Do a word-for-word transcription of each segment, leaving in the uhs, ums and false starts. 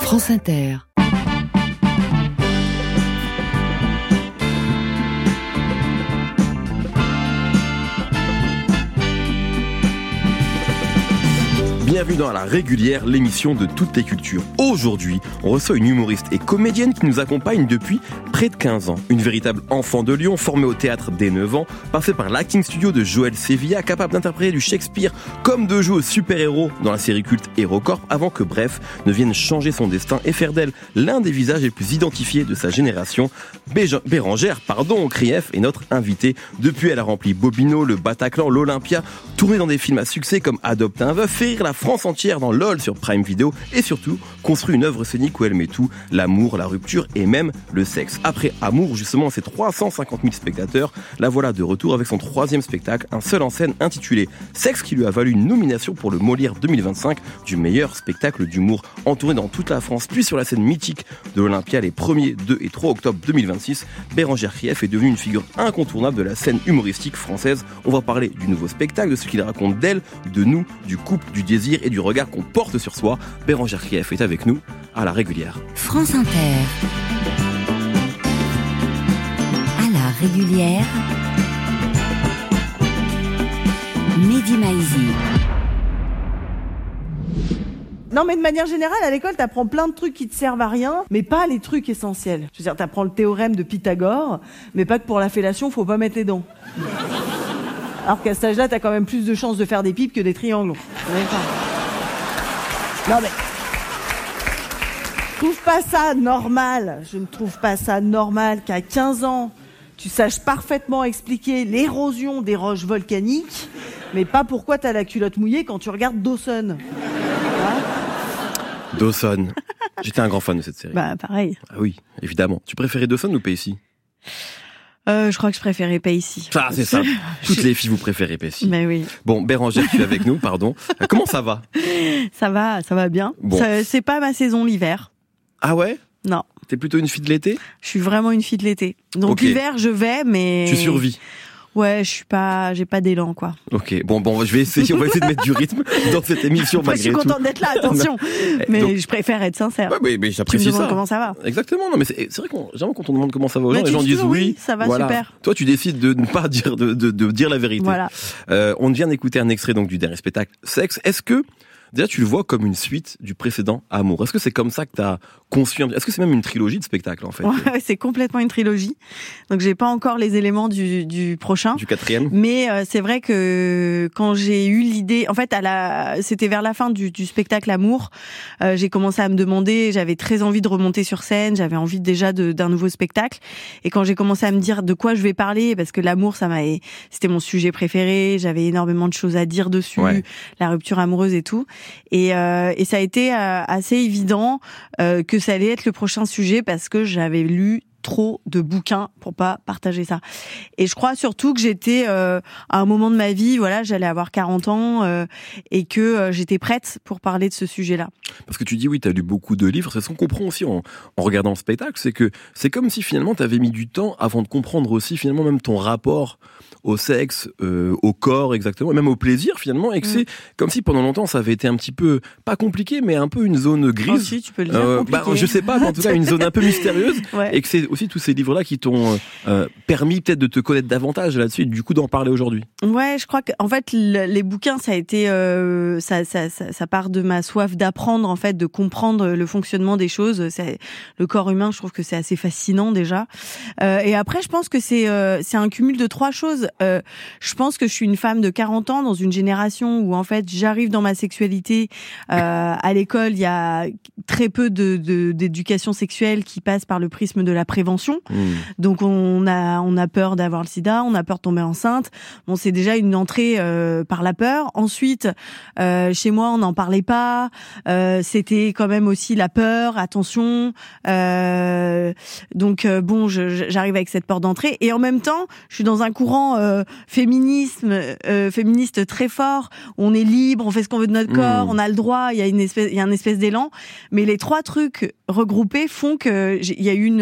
France Inter. Bienvenue dans La Régulière, l'émission de toutes les cultures. Aujourd'hui, on reçoit une humoriste et comédienne qui nous accompagne depuis près de quinze ans. Une véritable enfant de Lyon, formée au théâtre dès neuf ans, passée par l'acting studio de Joël Sevilla, capable d'interpréter du Shakespeare comme de jouer au super-héros dans la série culte HeroCorp, avant que Bref ne vienne changer son destin et faire d'elle l'un des visages les plus identifiés de sa génération. Béja- Bérangère, pardon, Krief est notre invitée. Depuis, elle a rempli Bobino, le Bataclan, l'Olympia, tourné dans des films à succès comme Adopte un veuf, fait rire la France entière dans LOL sur Prime Video et surtout construit une œuvre scénique où elle met tout, l'amour, la rupture et même le sexe. Après Amour, justement, ses trois cent cinquante mille spectateurs, la voilà de retour avec son troisième spectacle, un seul en scène intitulé Sexe, qui lui a valu une nomination pour le Molière deux mille vingt-cinq du meilleur spectacle d'humour, en tournée dans toute la France, puis sur la scène mythique de l'Olympia les premier, deux et trois octobre deux mille vingt-six. Bérangère Krief est devenue une figure incontournable de la scène humoristique française. On va parler du nouveau spectacle, de ce qu'il raconte d'elle, de nous, du couple, du désir et du regard qu'on porte sur soi. Bérangère Krief est avec nous à La Régulière. France Inter. À La Régulière. Mehdi Maizi. Non, mais de manière générale, à l'école, t'apprends plein de trucs qui te servent à rien, mais pas les trucs essentiels. Je veux dire, t'apprends le théorème de Pythagore, mais pas que pour la fellation, faut pas mettre les dents. Alors qu'à cet âge-là, t'as quand même plus de chances de faire des pipes que des triangles. Non, mais... Je trouve pas ça normal. Je ne trouve pas ça normal qu'à quinze ans, tu saches parfaitement expliquer l'érosion des roches volcaniques, mais pas pourquoi t'as la culotte mouillée quand tu regardes Dawson. Dawson. J'étais un grand fan de cette série. Bah, pareil. Ah oui, évidemment. Tu préférais Dawson ou Pacey? Euh, je crois que je préférais Pacey. Ah, c'est ça. Toutes les filles, vous préférez Pacey. Mais oui. Bon, Bérangère, tu es avec nous, pardon. Comment ça va? Ça va, ça va bien. Bon. Ça, c'est pas ma saison l'hiver. Ah ouais? Non. T'es plutôt une fille de l'été? Je suis vraiment une fille de l'été. Donc Ok. l'hiver, je vais, mais... Tu survis? Ouais, je suis pas, j'ai pas d'élan, quoi. Ok, bon, bon, je vais essayer, on va essayer de mettre du rythme dans cette émission Moi, malgré je suis tout. contente d'être là, attention. mais Donc- je préfère être sincère. Ouais, mais, mais Tu me j'apprécie demandes ça. comment ça va. Exactement, non, mais c'est, c'est vrai qu'on, généralement, quand on demande comment ça va aux gens, Bah, les tu gens dis disent toujours oui. oui, ça va, voilà. super. Toi, tu décides de ne pas dire, de, de, de dire la vérité. Voilà. Euh, on vient d'écouter un extrait donc du dernier spectacle, Sexe. Est-ce que, déjà, tu le vois comme une suite du précédent Amour? Est-ce que c'est comme ça que t'as conçu un... Est-ce que c'est même une trilogie de spectacles, en fait? Ouais, c'est complètement une trilogie. Donc j'ai pas encore les éléments du, du prochain. Du quatrième? Mais euh, c'est vrai que quand j'ai eu l'idée, en fait, à la, c'était vers la fin du, du spectacle Amour, euh, j'ai commencé à me demander, j'avais très envie de remonter sur scène, j'avais envie déjà de, d'un nouveau spectacle. Et quand j'ai commencé à me dire de quoi je vais parler, parce que l'amour, ça m'a, c'était mon sujet préféré, j'avais énormément de choses à dire dessus, Ouais. la rupture amoureuse et tout. Et, euh, et ça a été euh, assez évident euh, que ça allait être le prochain sujet parce que j'avais lu trop de bouquins pour pas partager ça. Et je crois surtout que j'étais euh, à un moment de ma vie, voilà, j'allais avoir quarante ans euh, et que euh, j'étais prête pour parler de ce sujet-là. Parce que tu dis oui, t'as lu beaucoup de livres. C'est ce qu'on comprend aussi en, en regardant le spectacle, c'est que c'est comme si finalement t'avais mis du temps avant de comprendre aussi finalement même ton rapport au sexe, euh, au corps exactement, et même au plaisir finalement, et que Mm. c'est comme si pendant longtemps ça avait été un petit peu, pas compliqué, mais un peu une zone grise. Oh, si, tu peux le dire, Euh, bah, compliqué. je sais pas, mais en tout cas une zone un peu mystérieuse, Ouais. et que c'est aussi tous ces livres-là qui t'ont euh, permis peut-être de te connaître davantage là-dessus, et du coup d'en parler aujourd'hui. Ouais, je crois que en fait le- les bouquins ça a été euh, ça, ça ça ça part de ma soif d'apprendre en fait, de comprendre le fonctionnement des choses. C'est le corps humain, je trouve que c'est assez fascinant déjà. Euh, et après je pense que c'est euh, c'est un cumul de trois choses. Euh, je pense que je suis une femme de quarante ans dans une génération où en fait j'arrive dans ma sexualité. Euh, à l'école, il y a très peu de, de d'éducation sexuelle qui passe par le prisme de la prévention. Mmh. Donc on a on a peur d'avoir le sida, on a peur de tomber enceinte. Bon, c'est déjà une entrée euh, par la peur. Ensuite, euh, chez moi, on n'en parlait pas. Euh, c'était quand même aussi la peur. Attention. Euh, donc euh, bon, je, j'arrive avec cette porte d'entrée et en même temps, je suis dans un courant euh, féminisme, euh, féministe très fort. On est libre, on fait ce qu'on veut de notre corps, Mmh. on a le droit. Il y a une espèce, il y a une espèce d'élan. Mais les trois trucs regroupés font que j'ai- il y a eu une friction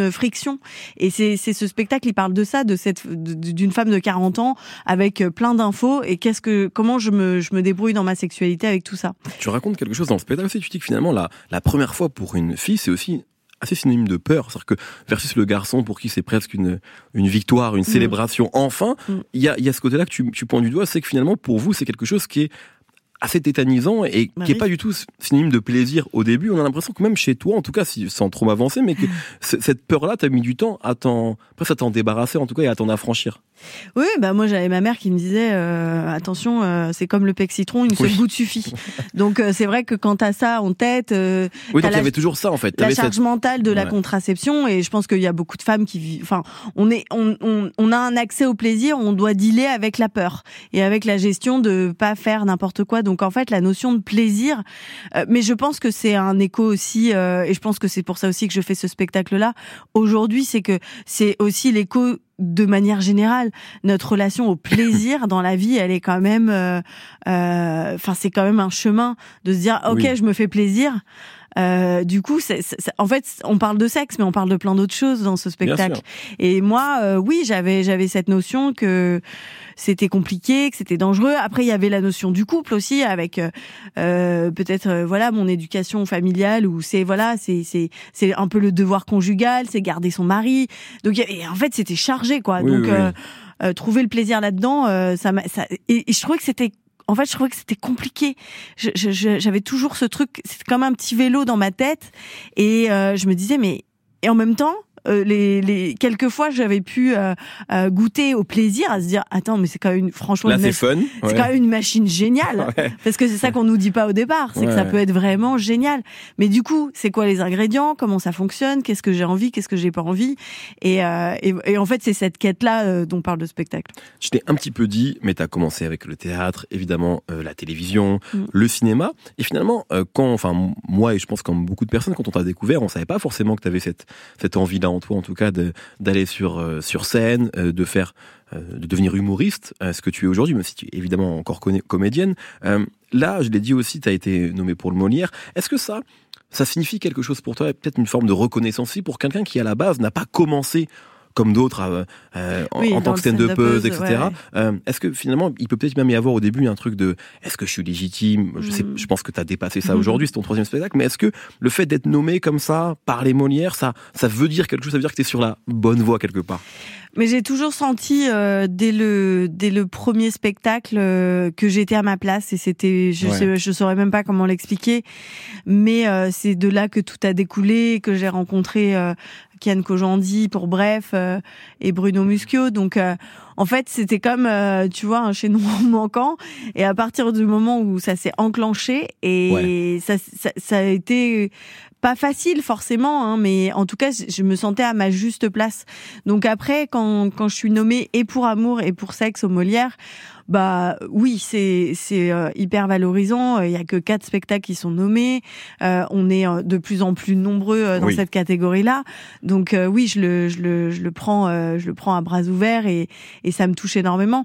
l'émotion. Et c'est, c'est ce spectacle, il parle de ça, de cette, de, d'une femme de quarante ans avec plein d'infos et qu'est-ce que, comment je me, je me débrouille dans ma sexualité avec tout ça. Tu racontes quelque chose dans le spectacle aussi, tu dis que finalement la, la première fois pour une fille, c'est aussi assez synonyme de peur, c'est-à-dire que versus le garçon pour qui c'est presque une une victoire, une célébration. Mmh. Enfin, il mmh. y a il y a ce côté-là que tu tu pointes du doigt, c'est que finalement pour vous c'est quelque chose qui est assez tétanisant et bah qui est oui. pas du tout synonyme de plaisir au début. On a l'impression que même chez toi, en tout cas, si, sans trop m'avancer, mais que c- cette peur-là, t'as mis du temps à t'en, presque à t'en débarrasser, en tout cas, et à t'en affranchir. Oui, bah moi j'avais ma mère qui me disait euh, attention, euh, c'est comme le pec citron, une seule oui. goutte suffit. Donc euh, c'est vrai que quand t'as ça en tête, euh, oui, donc il y avait toujours ça en fait. T'avais la charge cette... mentale de ouais. la contraception et je pense qu'il y a beaucoup de femmes qui vivent. Enfin, on est, on, on, on a un accès au plaisir, on doit dealer avec la peur et avec la gestion de pas faire n'importe quoi. Donc en fait la notion de plaisir, euh, mais je pense que c'est un écho aussi euh, et je pense que c'est pour ça aussi que je fais ce spectacle-là aujourd'hui, c'est que c'est aussi l'écho. De manière générale, notre relation au plaisir dans la vie, elle est quand même, enfin, euh, euh, c'est quand même un chemin de se dire, ok, oui. je me fais plaisir. Euh, du coup, c'est, c'est, en fait, on parle de sexe, mais on parle de plein d'autres choses dans ce spectacle. Et moi, euh, oui, j'avais, j'avais cette notion que c'était compliqué, que c'était dangereux. Après, il y avait la notion du couple aussi, avec euh, peut-être, euh, voilà, mon éducation familiale où c'est, voilà, c'est, c'est, c'est un peu le devoir conjugal, c'est garder son mari. Donc, et en fait, c'était chargé, quoi. Oui, Donc, oui, euh, oui. Euh, trouver le plaisir là-dedans, euh, ça, m'a, ça, et, et je trouvais que c'était En fait, je trouvais que c'était compliqué. Je, je, j'avais toujours ce truc, c'était comme un petit vélo dans ma tête, et euh, je me disais, mais et en même temps, euh, les, les quelques fois, j'avais pu euh, euh, goûter au plaisir, à se dire, attends, mais c'est quand même une, franchement, là, une c'est mach- fun. C'est ouais. quand même une machine géniale, ouais. Parce que c'est ça qu'on nous dit pas au départ, c'est ouais. que ça peut être vraiment génial. Mais du coup, c'est quoi les ingrédients, comment ça fonctionne, qu'est-ce que j'ai envie, qu'est-ce que j'ai pas envie, et, euh, et, et en fait, c'est cette quête-là euh, dont parle le spectacle. Je t'ai un petit peu dit, mais t'as commencé avec le théâtre, évidemment, euh, la télévision, mm. le cinéma, et finalement, euh, quand, enfin, moi et je pense comme beaucoup de personnes, quand on t'a découvert, on savait pas forcément que t'avais cette cette envie-là en toi, en tout cas, de d'aller sur euh, sur scène, euh, de faire, euh, de devenir humoriste, euh, ce que tu es aujourd'hui, même si tu es évidemment encore con- comédienne. Euh, là, je l'ai dit aussi, tu as été nommée pour le Molière. Est-ce que ça, ça signifie quelque chose pour toi, peut-être une forme de reconnaissance aussi pour quelqu'un qui à la base n'a pas commencé comme d'autres euh, euh, oui, en, en tant que stand-upeuse, et cetera. Ouais. Euh, est-ce que finalement, il peut peut-être même y avoir au début un truc de est-ce que je suis légitime ? Je sais, je pense que tu as dépassé ça aujourd'hui, c'est ton troisième spectacle, mais est-ce que le fait d'être nommé comme ça par les Molières, ça, ça veut dire quelque chose, ça veut dire que tu es sur la bonne voie quelque part ? Mais j'ai toujours senti euh, dès le dès le premier spectacle euh, que j'étais à ma place et c'était je ouais. sais, je saurais même pas comment l'expliquer, mais euh, c'est de là que tout a découlé, que j'ai rencontré euh, Kian Kojandi pour Bref euh, et Bruno Muschio. Donc euh, en fait c'était comme euh, tu vois un chaînon manquant, et à partir du moment où ça s'est enclenché et ouais. ça, ça ça a été pas facile forcément, hein, mais en tout cas, je me sentais à ma juste place. Donc après, quand quand je suis nommée et pour Amour et pour Sexe aux Molières, bah oui, c'est c'est euh, hyper valorisant. Il y a que quatre spectacles qui sont nommés. Euh, on est de plus en plus nombreux euh, dans oui. cette catégorie-là. Donc euh, oui, je le je le je le prends euh, je le prends à bras ouverts et et ça me touche énormément.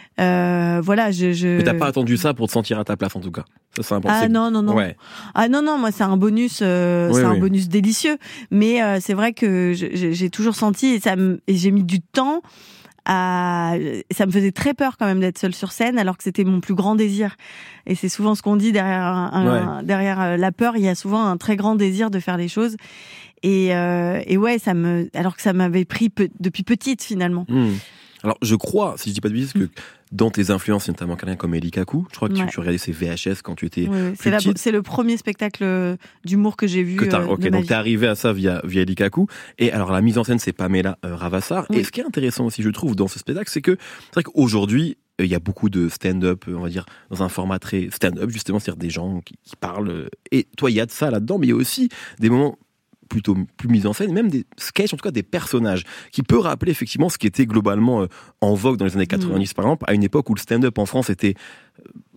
Euh, voilà, je, je. Mais t'as pas attendu ça pour te sentir à ta place en tout cas. Ça c'est important. Ah non non non. Ouais. Ah non non, moi c'est un bonus, euh, oui, c'est oui. un bonus délicieux. Mais euh, c'est vrai que je, j'ai toujours senti et ça me, et j'ai mis du temps. À... Ça me faisait très peur quand même d'être seule sur scène, alors que c'était mon plus grand désir. Et c'est souvent ce qu'on dit derrière un, un, ouais. derrière la peur, il y a souvent un très grand désir de faire les choses. Et, euh, et ouais, ça me, alors que ça m'avait pris pe... depuis petite finalement. Mmh. Alors, je crois, si je dis pas de bêtises, que dans tes influences, notamment quelqu'un comme Eli Kaku, je crois que ouais. tu, tu regardais ses V H S quand tu étais oui, plus c'est, la, petite. c'est le premier spectacle d'humour que j'ai vu. Que t'as, euh, ok, de ma donc vie. t'es arrivé à ça via, via Eli Kaku. Et alors, la mise en scène, c'est Pamela euh, Ravassar. Oui. Et ce qui est intéressant aussi, je trouve, dans ce spectacle, c'est que c'est vrai qu'aujourd'hui, il y a beaucoup de stand-up, on va dire, dans un format très stand-up, justement, c'est-à-dire des gens qui, qui parlent. Et toi, il y a de ça là-dedans, mais il y a aussi des moments plutôt plus mis en scène, même des sketchs, en tout cas des personnages, qui peut rappeler effectivement ce qui était globalement euh, en vogue dans les années quatre-vingt-dix, mmh. par exemple, à une époque où le stand-up en France était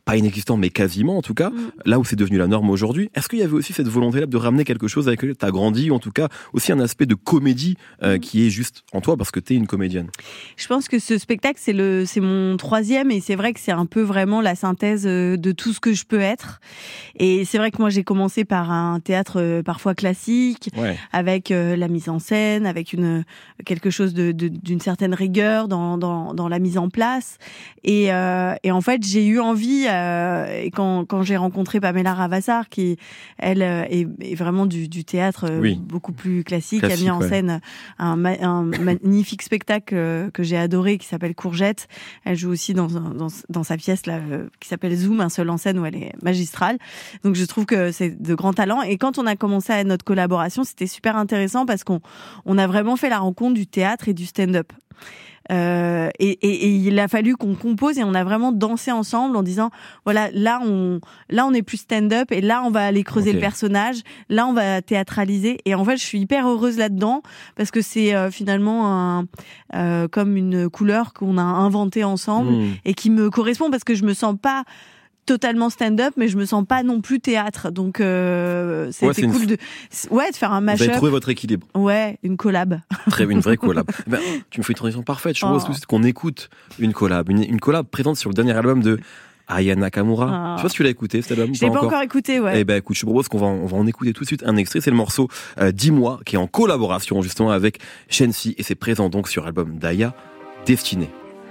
pas inexistant, mais quasiment en tout cas, mmh. là où c'est devenu la norme aujourd'hui. Est-ce qu'il y avait aussi cette volonté-là de ramener quelque chose avec lequel tu as grandi, ou en tout cas aussi un aspect de comédie euh, mmh. qui est juste en toi parce que tu es une comédienne? Je pense que ce spectacle, c'est, le, c'est mon troisième, et c'est vrai que c'est un peu vraiment la synthèse de tout ce que je peux être. Et c'est vrai que moi, j'ai commencé par un théâtre euh, parfois classique, ouais. avec euh, la mise en scène, avec une, quelque chose de, de, d'une certaine rigueur dans, dans, dans la mise en place. Et, euh, et en fait, j'ai eu envie... Euh, et quand, quand j'ai rencontré Pamela Ravassar, qui elle est, est vraiment du, du théâtre oui. beaucoup plus classique, classique, a mis en ouais. scène un, un magnifique spectacle que j'ai adoré qui s'appelle Courgette. Elle joue aussi dans, dans, dans sa pièce là, qui s'appelle Zoom, un seul en scène, où elle est magistrale. Donc je trouve que c'est de grands talents. Et quand on a commencé à notre collaboration, c'était super intéressant parce qu'on on a vraiment fait la rencontre du théâtre et du stand-up. Euh, et, et, et il a fallu qu'on compose, et on a vraiment dansé ensemble en disant voilà, là on là on est plus stand-up, et là on va aller creuser okay. le personnage, là on va théâtraliser. Et en fait je suis hyper heureuse là-dedans parce que c'est euh, finalement un, euh, comme une couleur qu'on a inventée ensemble mmh. et qui me correspond parce que je me sens pas totalement stand-up, mais je me sens pas non plus théâtre. Donc, euh, c'était ouais, c'est cool une... de, ouais, de faire un mashup. Vous avez trouvé votre équilibre. Ouais, une collab. Très une vraie collab. Ben, tu me fais une transition parfaite. Je propose oh. tout de suite qu'on écoute une collab. Une, une collab présente sur le dernier album de Aya Nakamura. Oh. Je sais pas si tu l'as écouté, cet album. Je l'ai pas, pas encore écouté, ouais. Eh ben, écoute, je te propose qu'on va, on va en écouter tout de suite un extrait. C'est le morceau euh, Dis-moi, qui est en collaboration, justement, avec Shensi, et c'est présent donc sur l'album d'Aya, Destiné.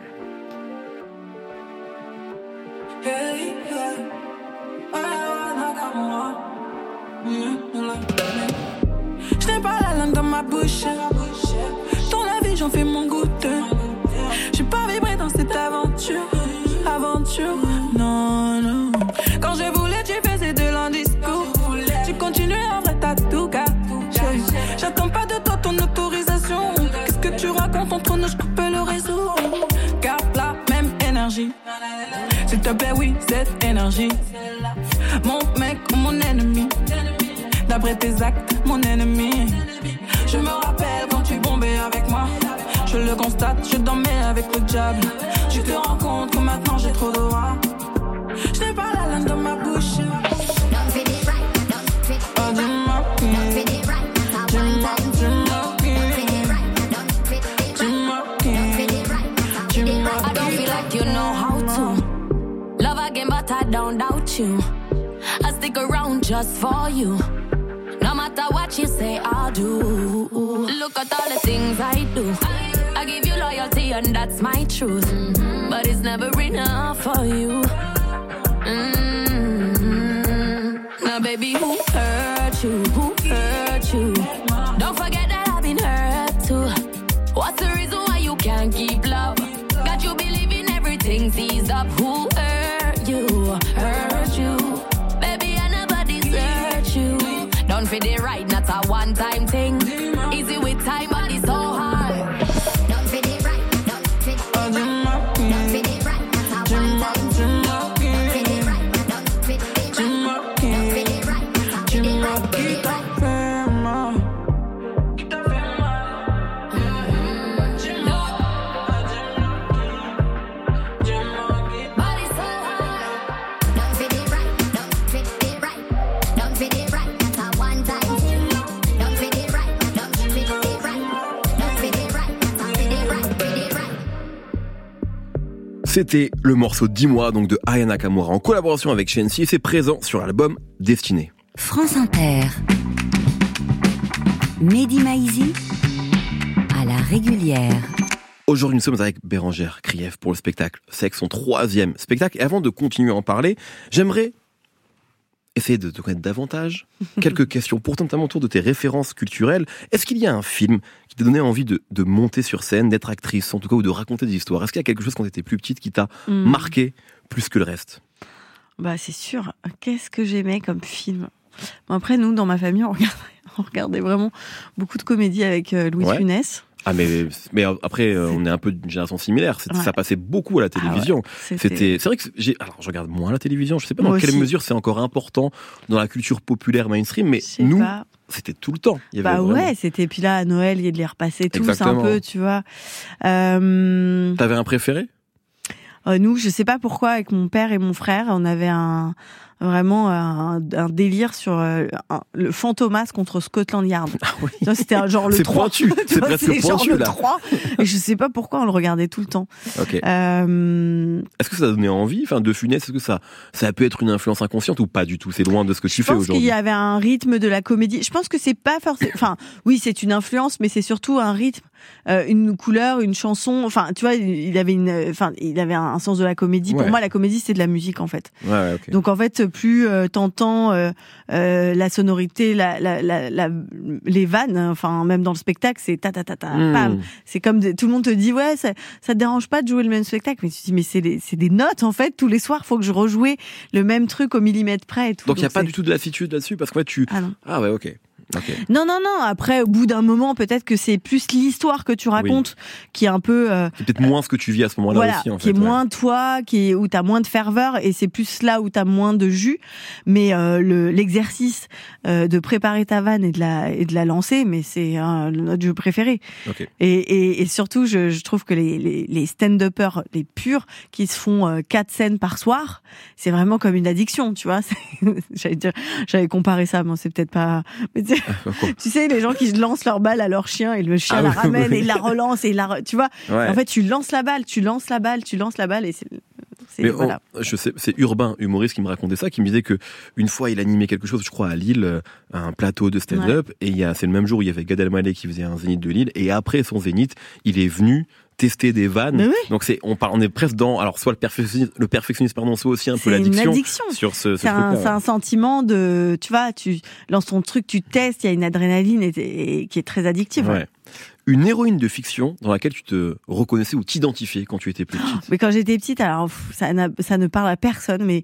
Je n'ai pas la langue dans ma bouche. Ton avis, j'en fais mon goûter. J'ai pas vibré dans cette aventure. Aventure, non, non. Quand je voulais, tu faisais de l'indiscours. Tu continues, en vrai, t'as tout gâté. J'attends pas de toi ton autorisation. Qu'est-ce que tu racontes entre nous, je coupe le réseau. Garde la même énergie. S'il te plaît, oui, cette énergie. Mon mec ou mon ennemi. D'après tes actes, mon ennemi. Je me rappelle quand tu bombais avec moi. Je le constate, je dormais avec le diable. Tu te rends compte que maintenant j'ai trop d'aura. Je n'ai pas la langue dans ma bouche. Oh, dis-moi qui. Dis-moi, dis-moi qui. Dis-moi qui. Dis-moi qui. I don't feel like you know how to love again, but I don't doubt you. I stick around just for you. No matter what you say, I'll do. Look at all the things I do. I give you loyalty and that's my truth. Mm-hmm. But it's never enough for you. Mm-hmm. Now baby, who hurt you? Who hurt you? Don't forget that I've been hurt too. What's the reason why you can't keep love? Got you believing everything's eased up. Who hurt you? Hurt you? Baby, I never desert you. Don't feel it right, not a one-time thing. Easy with time, but it's so hard. Don't feel it right, don't feel it right. Don't feel it right, not a one-time thing. Don't feel it right, don't feel it right. Don't feel it right, not a one-time thing. C'était le morceau Dis-moi, donc de Aya Nakamura en collaboration avec Shensi, et c'est présent sur l'album Destiné. France Inter. Mehdi Maizi à la régulière. Aujourd'hui, nous sommes avec Bérangère Krief pour le spectacle Sexe, son troisième spectacle. Et avant de continuer à en parler, j'aimerais essayer de te connaître davantage. Quelques questions pour notamment autour de tes références culturelles. Est-ce qu'il y a un film qui t'a donné envie de, de monter sur scène, d'être actrice, en tout cas, ou de raconter des histoires? Est-ce qu'il y a quelque chose quand tu étais plus petite qui t'a mmh. marqué plus que le reste? Bah c'est sûr. Qu'est-ce que j'aimais comme film? Bon, après, nous, dans ma famille, on regardait, on regardait vraiment beaucoup de comédies avec euh, Louis de ouais. Funès. Ah mais mais après euh, on est un peu d'une génération similaire. C'était, ouais. Ça passait beaucoup à la télévision. Ah ouais, c'était... c'était c'est vrai que j'ai alors je regarde moins la télévision. Je sais pas dans Moi quelle aussi. mesure c'est encore important dans la culture populaire mainstream, mais nous pas. C'était tout le temps. Il y avait bah vraiment... ouais, c'était puis là à Noël il y a de les repasser tous un peu, tu vois. Euh... T'avais un préféré? Euh, nous, je sais pas pourquoi, avec mon père et mon frère, on avait un vraiment un, un délire sur euh, un, le Fantomas contre Scotland Yard. Ah oui. Ça, c'était un genre le c'est trois. Pointu. C'est vois, presque c'est pointu genre là. Le trois. Et je sais pas pourquoi on le regardait tout le temps. Ok. Euh, Est-ce que ça a donné envie, enfin, de Funès, est-ce que ça, ça a pu être une influence inconsciente ou pas du tout? C'est loin de ce que tu je fais pense aujourd'hui. qu'il y avait un rythme de la comédie. Je pense que c'est pas forcément. Enfin, oui, c'est une influence, mais c'est surtout un rythme, euh, une couleur, une chanson. Enfin, tu vois, il avait une. Enfin, il avait un sens de la comédie. Ouais. Pour moi, la comédie, c'est de la musique en fait. Ouais, ouais, ok. Donc en fait, plus euh, t'entends euh, euh, la sonorité, la, la, la, la, les vannes, enfin même dans le spectacle, c'est ta ta ta ta, Mmh. pam. C'est comme de, tout le monde te dit ouais, ça, ça te dérange pas de jouer le même spectacle, mais tu te dis mais c'est des, c'est des notes en fait. Tous les soirs, faut que je rejouais le même truc au millimètre près et tout. Donc il y a pas c'est... du tout de lassitude là-dessus parce que ouais, tu. Ah non. Ah ouais, ok. Okay. Non, non, non. Après, au bout d'un moment, peut-être que c'est plus l'histoire que tu racontes oui. qui est un peu. Euh, c'est peut-être moins ce que tu vis à ce moment-là voilà, aussi, en qui fait. est ouais. moins toi, qui est où t'as moins de ferveur, et c'est plus là où t'as moins de jus. Mais euh, le, l'exercice euh, de préparer ta vanne et de la et de la lancer, mais c'est euh, notre jeu préféré. Okay. Et, et, et surtout, je, je trouve que les, les, les stand-uppers, les purs, qui se font euh, quatre scènes par soir, c'est vraiment comme une addiction, tu vois. j'allais dire, j'avais comparé ça, mais c'est peut-être pas. Mais tu sais, tu sais, les gens qui lancent leur balle à leur chien et le chien ah, la oui, ramène oui. et il la relance et il la, tu vois. Ouais. En fait, tu lances la balle, tu lances la balle, tu lances la balle et c'est. c'est Mais voilà. on, je sais, c'est Urbain, humoriste, qui me racontait ça, qui me disait que une fois il animait quelque chose, je crois à Lille, un plateau de stand-up, ouais. et il y a, c'est le même jour où il y avait Gad Elmaleh qui faisait un zénith de Lille, et après son zénith, il est venu tester des vannes. Oui. Donc c'est, on parle, on est presque dans, alors soit le perfectionnisme, le perfectionnisme pardon, soit aussi un peu l'addiction. C'est une addiction. Sur ce, ce c'est, un, c'est un sentiment de, tu vois, tu lances ton truc, tu testes, il y a une adrénaline et, et, qui est très addictive. Ouais. Ouais. Une héroïne de fiction dans laquelle tu te reconnaissais ou t'identifiais quand tu étais plus petite. Mais quand j'étais petite, alors pff, ça, ça ne parle à personne, mais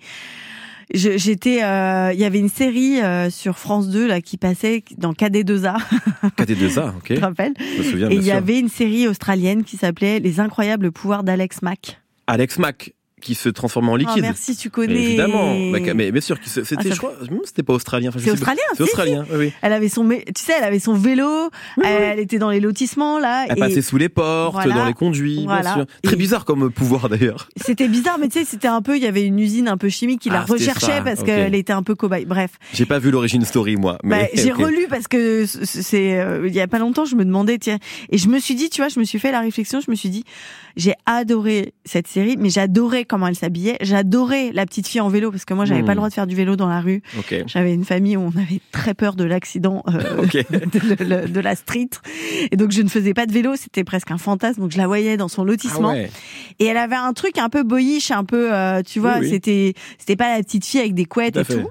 je, j'étais, il euh, y avait une série euh, sur France deux là qui passait dans K D deux A. K D deux A, ok. Tu te rappelles? Je me souviens. Et il y sûr. avait une série australienne qui s'appelait Les incroyables pouvoirs d'Alex Mack. Alex Mack. Qui se transforme en liquide. Oh, merci, tu connais. Mais évidemment. Mais, mais bien sûr, c'était, ah, je crois, c'était pas australien. Enfin, c'est australien, c'est si, australien, si. Oui, oui. Elle avait son, tu sais, elle avait son vélo, oui, elle, oui. elle était dans les lotissements, là. Elle et passait sous les portes, voilà, dans les conduits, voilà. bien sûr. Très et bizarre comme pouvoir, d'ailleurs. C'était bizarre, mais tu sais, c'était un peu, il y avait une usine un peu chimique qui ah, la recherchait ça. parce okay. qu'elle était un peu cobaye. Bref. J'ai pas vu l'origine story, moi. Mais bah, j'ai okay. relu parce que c'est, euh, il y a pas longtemps, je me demandais, tiens, et je me suis dit, tu vois, je me suis fait la réflexion, je me suis dit, j'ai adoré cette série, mais j'adorais comment elle s'habillait, j'adorais la petite fille en vélo, parce que moi, j'avais mmh. pas le droit de faire du vélo dans la rue. Okay. J'avais une famille où on avait très peur de l'accident euh, okay. de, de, de la street. Et donc, je ne faisais pas de vélo, c'était presque un fantasme, donc je la voyais dans son lotissement. Ah ouais. Et elle avait un truc un peu boyish, un peu, euh, tu vois, oui, oui. c'était c'était pas la petite fille avec des couettes tout et fait. tout.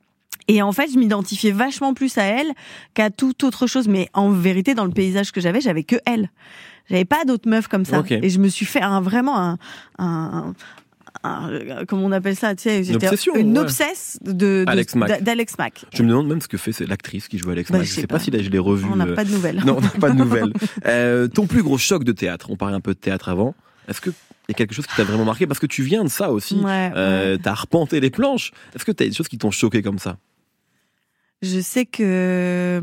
Et en fait, je m'identifiais vachement plus à elle qu'à toute autre chose. Mais en vérité, dans le paysage que j'avais, j'avais que elle. J'avais pas d'autres meufs comme ça. Okay. Et je me suis fait un, vraiment un, un, un, un, comment on appelle ça, tu sais, une obsession, une ouais. obsesse de, de Alex Mack. d'Alex Mack. Je me demande même ce que fait c'est l'actrice qui joue Alex bah, Mack. Je sais, sais pas, pas si là je l'ai revue. On n'a pas de nouvelles. Non, on n'a pas de nouvelles. euh, ton plus gros choc de théâtre. On parlait un peu de théâtre avant. Est-ce que il y a quelque chose qui t'a vraiment marqué parce que tu viens de ça aussi. Ouais, euh, ouais. T'as arpenté les planches. Est-ce que t'as des choses qui t'ont choqué comme ça? Je sais que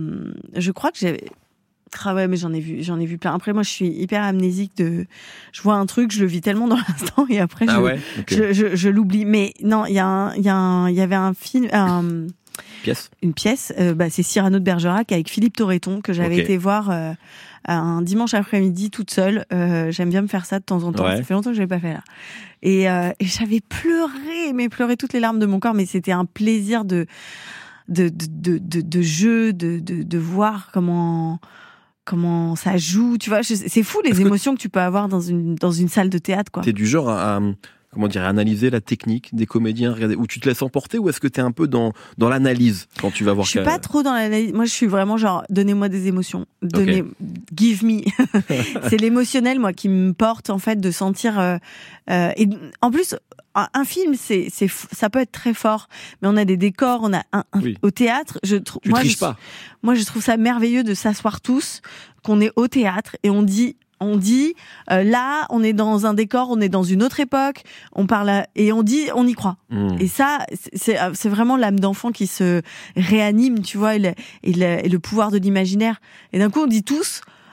je crois que j'avais. Ah ouais, mais j'en ai vu, j'en ai vu plein. Après, moi, je suis hyper amnésique de. Je vois un truc, je le vis tellement dans l'instant et après, ah je, ouais okay. je, je, je l'oublie. Mais non, il y a, un, il y a, un, il y avait un film, un, pièce, une pièce. Euh, bah, c'est Cyrano de Bergerac avec Philippe Torreton que j'avais okay. été voir euh, un dimanche après-midi toute seule. Euh, j'aime bien me faire ça de temps en temps. Ouais. Ça fait longtemps que je l'ai pas fait là. Et, euh, et j'avais pleuré, mais pleuré toutes les larmes de mon corps. Mais c'était un plaisir de de de de, de, de jeu, de, de de voir comment. Comment ça joue, tu vois, c'est fou les Est-ce émotions que... que tu peux avoir dans une dans une salle de théâtre, quoi. T'es du genre à, à comment dire, à analyser la technique des comédiens, regarder, où tu te laisses emporter, ou est-ce que t'es un peu dans dans l'analyse quand tu vas voir? Je suis pas trop dans l'analyse. Moi, je suis vraiment genre, donnez-moi des émotions, donnez, okay. give me. C'est l'émotionnel, moi, qui me porte en fait de sentir. Euh, euh, et en plus. Un film, c'est, c'est, ça peut être très fort, mais on a des décors, on a un, un oui. au théâtre. Je trouve, moi, je, pas. moi, je trouve ça merveilleux de s'asseoir tous, qu'on est au théâtre et on dit, on dit, euh, là, on est dans un décor, on est dans une autre époque, on parle à, et on dit, on y croit. Mmh. Et ça, c'est, c'est vraiment l'âme d'enfant qui se réanime, tu vois, et le, et le, et le pouvoir de l'imaginaire. Et d'un coup, on dit tous.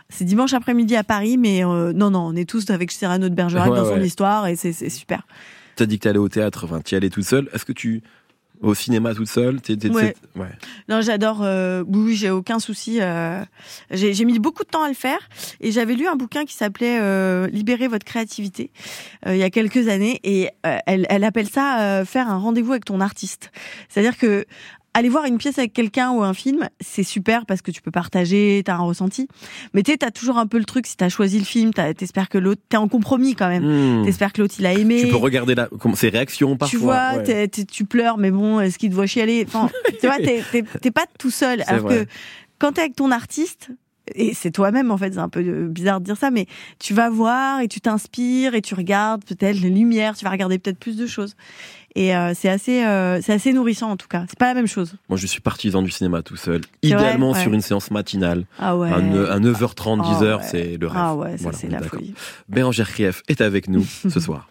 C'est dimanche après-midi à Paris, mais euh, non, non, on est tous avec Cyrano de Bergerac Ouais, dans son ouais. histoire et c'est, c'est super. T'as dit que t'allais au théâtre, enfin, t'y allais toute seule. Est-ce que tu... Au cinéma toute seule t'es, t'es, Ouais. t'es... ouais. Non, j'adore. Euh, oui, oui, j'ai aucun souci. Euh, j'ai, j'ai mis beaucoup de temps à le faire et j'avais lu un bouquin qui s'appelait euh, Libérer votre créativité euh, il y a quelques années et euh, elle, elle appelle ça euh, faire un rendez-vous avec ton artiste. C'est-à-dire que aller voir une pièce avec quelqu'un ou un film, c'est super parce que tu peux partager, t'as un ressenti. Mais tu sais, t'as toujours un peu le truc, si t'as choisi le film, t'as, t'espères que l'autre, t'es en compromis quand même. Mmh. T'espères que l'autre, il a aimé. Tu peux regarder la... ses réactions parfois. Tu vois, ouais. t'es, t'es, tu pleures, mais bon, est-ce qu'il te voit chialer? Enfin, tu vois, t'es, t'es, t'es pas tout seul. C'est Alors vrai. que quand t'es avec ton artiste, et c'est toi-même en fait, c'est un peu bizarre de dire ça, mais tu vas voir et tu t'inspires et tu regardes peut-être les lumières, tu vas regarder peut-être plus de choses. Et euh, c'est assez, euh, c'est assez nourrissant en tout cas. C'est pas la même chose. Moi, je suis partisan du cinéma tout seul. C'est Idéalement vrai, sur ouais. une séance matinale. Ah ouais. À, ne- à neuf heures trente, dix heures, Ah ouais. c'est le rêve. Ah ouais, ça Voilà, c'est on est la d'accord. folie. Bérangère Krief est avec nous ce soir.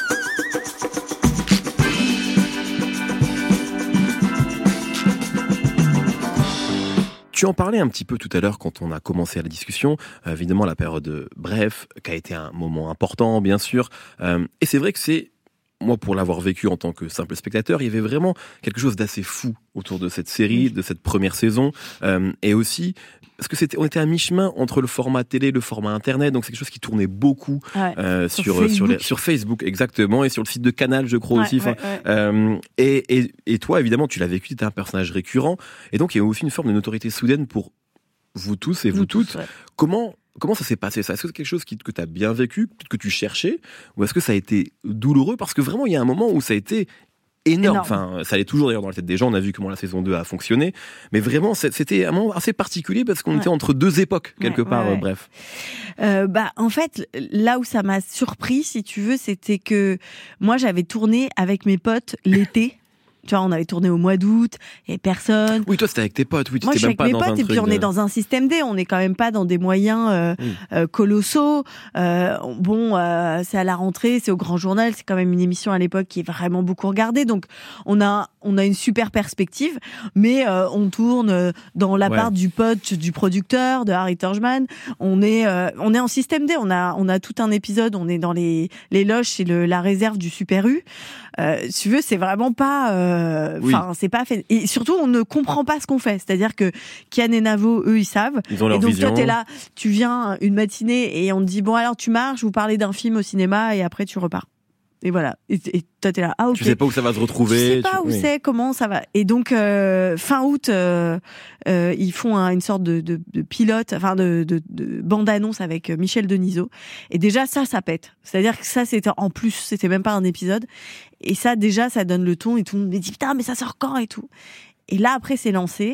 Tu en parlais un petit peu tout à l'heure quand on a commencé la discussion. Euh, évidemment, la période de Bref, qui a été un moment important, bien sûr. Euh, et c'est vrai que c'est, moi, pour l'avoir vécu en tant que simple spectateur, il y avait vraiment quelque chose d'assez fou autour de cette série, de cette première saison. Euh, et aussi, parce que c'était, on était à mi-chemin entre le format télé, le format internet, donc c'est quelque chose qui tournait beaucoup Ouais. euh, Sur sur, sur, les- Facebook. sur Facebook, exactement, et sur le site de Canal, je crois Ouais, aussi. Enfin, ouais, ouais. euh, et, et, et toi, évidemment, tu l'as vécu, tu étais un personnage récurrent, et donc il y a aussi une forme de notoriété soudaine pour vous tous et vous Nous toutes. tous, ouais. Comment, comment ça s'est passé ça? Est-ce que c'est quelque chose qui, que tu as bien vécu, que tu cherchais, ou est-ce que ça a été douloureux? Parce que vraiment, il y a un moment où ça a été énorme. Énorme. Enfin, ça allait toujours d'ailleurs dans la tête des gens, on a vu comment la saison deux a fonctionné, mais vraiment, c'est- c'était un moment assez particulier parce qu'on Ouais. était entre deux époques, quelque Ouais, part, ouais, euh, ouais. bref. Euh, bah, en fait, là où ça m'a surpris, si tu veux, c'était que moi, j'avais tourné avec mes potes l'été. Tu vois, on avait tourné au mois d'août, et personne. Oui, toi, c'était avec tes potes, oui, tu Moi, je étais suis même avec pas mes dans un potes et truc puis on de- est dans un système D. On n'est quand même pas dans des moyens euh, Oui. euh, colossaux. Euh, bon, euh, c'est à la rentrée, c'est au Grand Journal. C'est quand même une émission à l'époque qui est vraiment beaucoup regardée. Donc, on a on a une super perspective, mais euh, on tourne dans l'appart Ouais. du pote du producteur de Harry Turgeman. On est euh, on est en système D. On a on a tout un épisode. On est dans les les loges, c'est le la réserve du Super U. Euh, si tu veux, c'est vraiment pas. Enfin, Oui. c'est pas fait. Et surtout, on ne comprend pas ce qu'on fait. C'est-à-dire que Kian et Navo, eux, ils savent. Ils ont leur et donc vision. toi, t'es là, tu viens une matinée et on te dit bon alors tu marches, vous parlez d'un film au cinéma et après tu repars. Et voilà. Et, et toi t'es là, ah ok. Tu sais pas où ça va se retrouver. Tu sais pas tu- où oui. c'est, comment ça va. Et donc euh, fin août, euh, euh, ils font un- une sorte de, de, de pilote, enfin de, de, de bande-annonce avec Michel Denisot. Et déjà ça, ça pète. C'est-à-dire que ça, c'était en plus, c'était même pas un épisode. Et ça, déjà, ça donne le ton et tout le monde me dit putain, mais ça sort quand et tout. Et là, après, c'est lancé.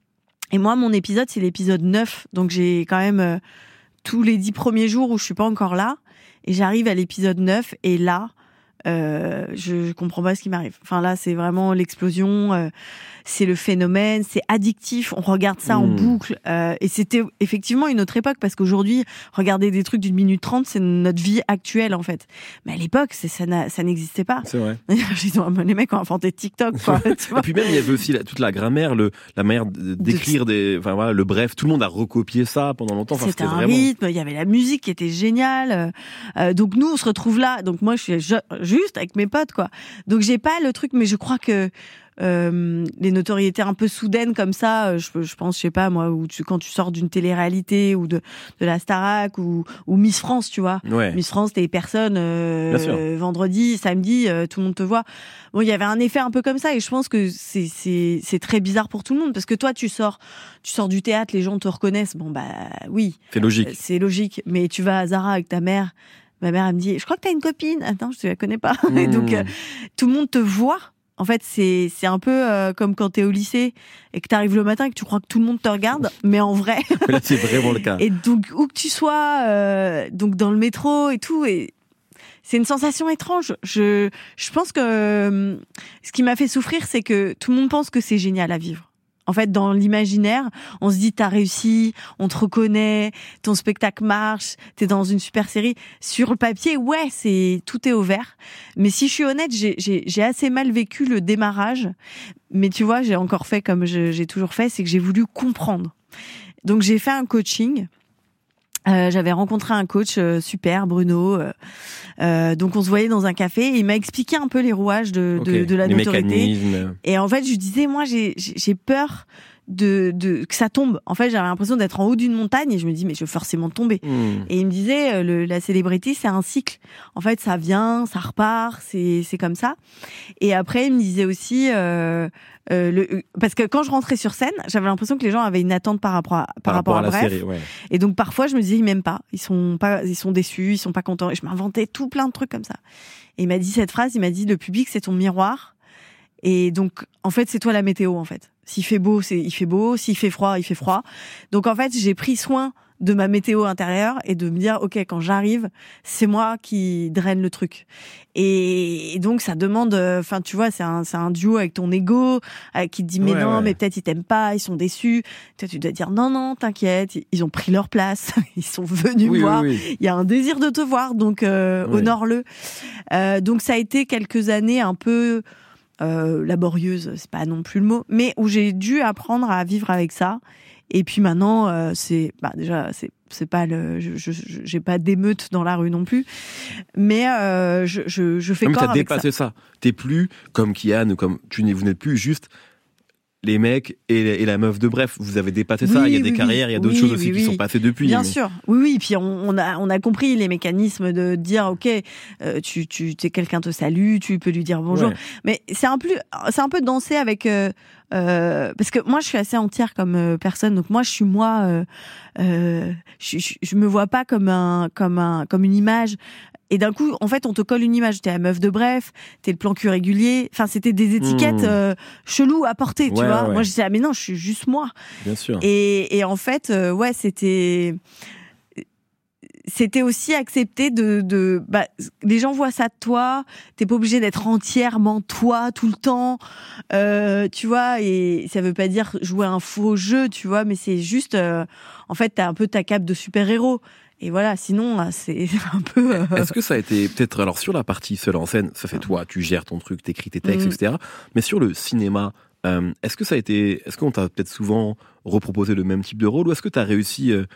Et moi, mon épisode, c'est l'épisode neuf. Donc j'ai quand même euh, tous les dix premiers jours où je suis pas encore là. Et j'arrive à l'épisode neuf et là, euh, je, je comprends pas ce qui m'arrive. Enfin là, c'est vraiment l'explosion, euh, c'est le phénomène, c'est addictif. On regarde ça en Mmh. boucle. Euh, et c'était effectivement une autre époque parce qu'aujourd'hui, regarder des trucs d'une minute trente, c'est notre vie actuelle en fait. Mais à l'époque, c'est, ça, n'a- ça n'existait pas. C'est vrai. Ils ont- les mecs ont inventé TikTok, quoi. Tu vois. Et puis même, il y avait aussi la- toute la grammaire, le, la manière de- d'écrire des, enfin voilà, le bref. Tout le monde a recopié ça pendant longtemps. Enfin, C'était c'était un vraiment. rythme, il y avait la musique qui était géniale. Euh, donc nous, on se retrouve là. Donc moi, je suis ju- juste avec mes potes, quoi. Donc j'ai pas le truc, mais je crois que euh, les notoriétés un peu soudaines comme ça, euh, je, je pense, je sais pas moi, où tu, quand tu sors d'une télé-réalité ou de, de la Starac ou, ou Miss France, tu vois. Ouais. Miss France, t'es personne. Euh, Bien sûr. euh, vendredi, samedi, euh, tout le monde te voit. Bon, il y avait un effet un peu comme ça, et je pense que c'est c'est c'est très bizarre pour tout le monde parce que toi, tu sors, tu sors du théâtre, les gens te reconnaissent. Bon bah oui, C'est logique. euh, c'est logique. Mais tu vas à Zara avec ta mère. Ma mère, elle me dit, je crois que t'as une copine. Attends, je te la connais pas. Et donc, euh, tout le monde te voit. En fait, c'est c'est un peu euh, comme quand t'es au lycée et que t'arrives le matin et que tu crois que tout le monde te regarde, mais en vrai. Mais là, c'est vraiment le cas. Et donc, où que tu sois, euh, donc dans le métro et tout, et c'est une sensation étrange. Je je pense que euh, ce qui m'a fait souffrir, c'est que tout le monde pense que c'est génial à vivre. En fait, dans l'imaginaire, on se dit t'as réussi, on te reconnaît, ton spectacle marche, t'es dans une super série. Sur le papier, ouais, c'est tout est au vert. Mais si je suis honnête, j'ai j'ai j'ai assez mal vécu le démarrage. Mais tu vois, j'ai encore fait comme je- j'ai toujours fait, c'est que j'ai voulu comprendre. Donc j'ai fait un coaching Euh, j'avais rencontré un coach euh, super, Bruno. Euh, euh, donc on se voyait dans un café et il m'a expliqué un peu les rouages de, okay. de, de la les notoriété. Mécanismes. Et en fait, je lui disais, moi, j'ai, j'ai peur de, de que ça tombe. En fait, j'avais l'impression d'être en haut d'une montagne et je me dis, mais je vais forcément tomber. Mmh. Et il me disait, le, la célébrité, c'est un cycle. En fait, ça vient, ça repart, c'est, c'est comme ça. Et après, il me disait aussi, euh, euh, le, parce que quand je rentrais sur scène, j'avais l'impression que les gens avaient une attente par rapport à, par, par rapport, rapport à, à la Bref. série, ouais. Et donc parfois, je me disais, ils m'aiment pas, ils sont pas, ils sont déçus, ils sont pas contents. Et je m'inventais tout plein de trucs comme ça. Et il m'a dit cette phrase, il m'a dit, le public, c'est ton miroir. Et donc, en fait, c'est toi la météo, en fait. S'il fait beau, c'est, il fait beau. S'il fait froid, il fait froid. Donc, en fait, j'ai pris soin de ma météo intérieure et de me dire, OK, quand j'arrive, c'est moi qui draine le truc. Et, et donc, ça demande, enfin, tu vois, c'est un, c'est un duo avec ton ego, avec, qui te dit, mais ouais, non, ouais. mais peut-être ils t'aiment pas, ils sont déçus. Toi, tu dois dire, non, non, t'inquiète, ils ont pris leur place, ils sont venus Oui, me voir. oui, oui. Il y a un désir de te voir, donc, euh, Oui. honore-le. Euh, donc, ça a été quelques années un peu, Euh, laborieuse, c'est pas non plus le mot, mais où j'ai dû apprendre à vivre avec ça. Et puis maintenant, euh, c'est bah déjà c'est c'est pas le, je, je, j'ai pas d'émeute dans la rue non plus, mais euh, je, je je fais Non, mais corps t'as avec dépassé ça. ça. T'es plus comme Kian ou comme tu n'es, vous n'êtes plus juste les mecs et, et la meuf de Bref. Vous avez dépassé Oui, ça. Il y a oui, des oui. carrières, il y a d'autres Oui, choses aussi oui, qui oui. sont passées depuis. Bien mais... sûr, oui, oui. Puis on, on a, on a compris les mécanismes de dire, ok, euh, tu, tu, t'es quelqu'un te salue, tu peux lui dire bonjour. Ouais. Mais c'est un plus, c'est un peu danser avec, euh, euh, parce que moi je suis assez entière comme euh, personne, donc moi je suis moi, euh, euh, je, je, je me vois pas comme un, comme un, comme une image. Et d'un coup, en fait, on te colle une image. T'es la meuf de Bref, t'es le plan cul régulier. Enfin, c'était des étiquettes Mmh. euh, cheloues à porter, tu Ouais, vois. ouais. Moi, je disais, ah, mais non, je suis juste moi. Bien sûr. Et, et en fait, euh, ouais, c'était, c'était aussi accepter de, de, bah, les gens voient ça de toi. T'es pas obligé d'être entièrement toi tout le temps, euh, tu vois. Et ça veut pas dire jouer un faux jeu, tu vois, mais c'est juste, euh, en fait, t'as un peu ta cape de super-héros. Et voilà, sinon, c'est un peu... Euh... Est-ce que ça a été, peut-être, alors sur la partie seule en scène, ça c'est toi, tu gères ton truc, t'écris tes textes, Mmh. et cetera. Mais sur le cinéma, euh, est-ce que ça a été, est-ce qu'on t'a peut-être souvent reproposé le même type de rôle, ou est-ce que t'as réussi euh,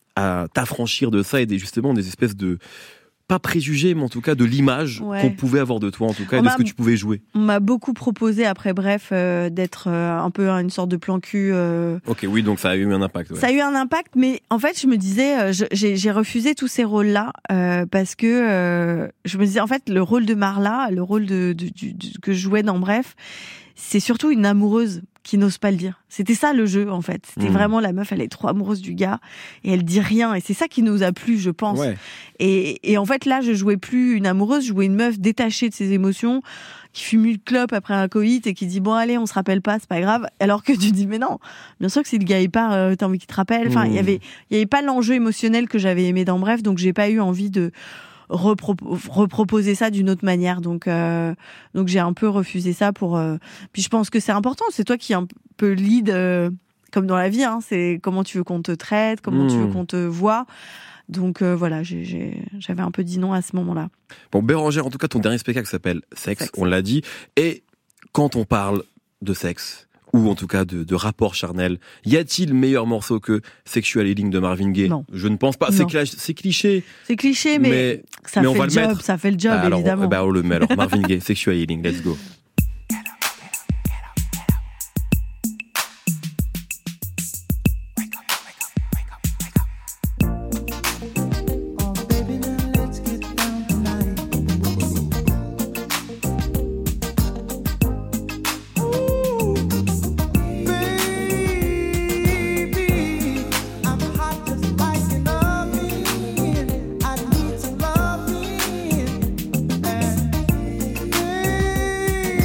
à t'affranchir de ça et des, justement des espèces de, pas préjugés, mais en tout cas de l'image Ouais. qu'on pouvait avoir de toi, en tout cas, On et de m'a- ce que tu pouvais jouer? On m'a beaucoup proposé, après Bref, euh, d'être euh, un peu une sorte de plan cul... Euh... Ok, oui, donc ça a eu un impact. Ouais. Ça a eu un impact, mais en fait, je me disais, euh, je- j'ai j'ai refusé tous ces rôles-là euh, parce que euh, je me disais, en fait, le rôle de Marla, le rôle de, de, du- du- que je jouais dans Bref, c'est surtout une amoureuse qui n'ose pas le dire. C'était ça le jeu, en fait. C'était Mmh. vraiment la meuf, elle est trop amoureuse du gars et elle dit rien. Et c'est ça qui nous a plu, je pense. Ouais. Et, et en fait, là, je jouais plus une amoureuse, je jouais une meuf détachée de ses émotions, qui fume une clope après un coït et qui dit bon allez, on se rappelle pas, c'est pas grave. Alors que tu dis mais non, bien sûr que si le gars il part, euh, t'as envie qu'il te rappelle. Enfin, il Mmh. y avait, il y avait pas l'enjeu émotionnel que j'avais aimé dans Bref, donc j'ai pas eu envie de repro- reproposer ça d'une autre manière. Donc, euh, donc j'ai un peu refusé ça pour. Euh... Puis je pense que c'est important. C'est toi qui un peu lead, euh, comme dans la vie. Hein, c'est comment tu veux qu'on te traite, comment Mmh. tu veux qu'on te voit. Donc euh, voilà, j'ai, j'ai, j'avais un peu dit non à ce moment-là. Bon, Bérangère, en tout cas, ton dernier spectacle s'appelle Sexe, Sexe. on l'a dit. Et quand on parle de sexe, ou en tout cas de, de rapport charnel, y a-t-il meilleur morceau que Sexual Healing de Marvin Gaye? Non. Je ne pense pas. C'est, Non. cla- c'est cliché. C'est cliché, mais, Mais- ça mais on fait va le le job, mettre. ça fait le job Bah, alors, évidemment. eh ben, on le met. Alors, Marvin Gaye, Sexual Healing, let's go. I need some loving, and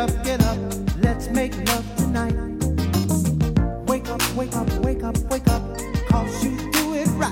up, get up, let's make love tonight. Wake up, wake up, wake up, wake up, 'cause you do it right.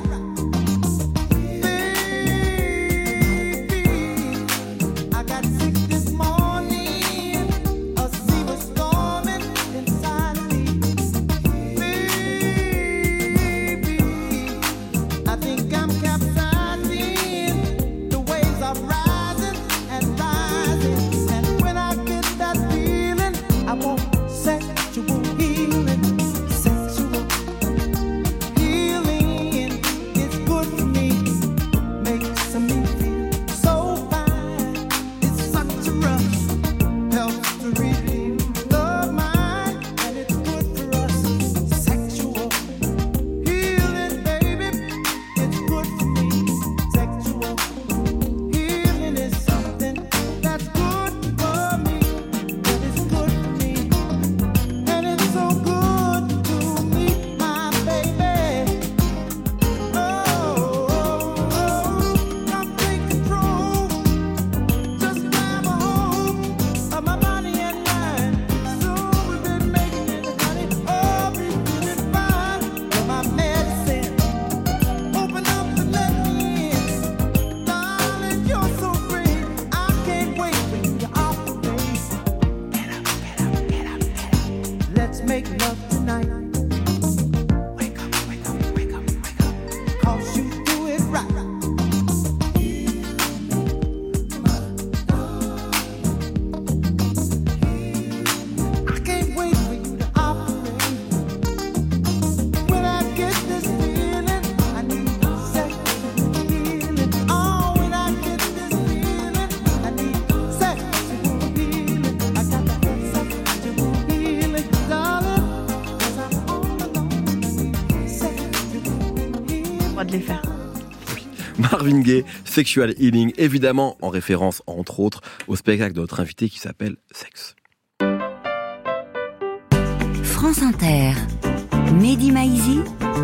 De les faire. Marvin Gaye, Sexual Healing, évidemment en référence entre autres au spectacle de notre invité qui s'appelle Sexe. France Inter, Mehdi Maizi,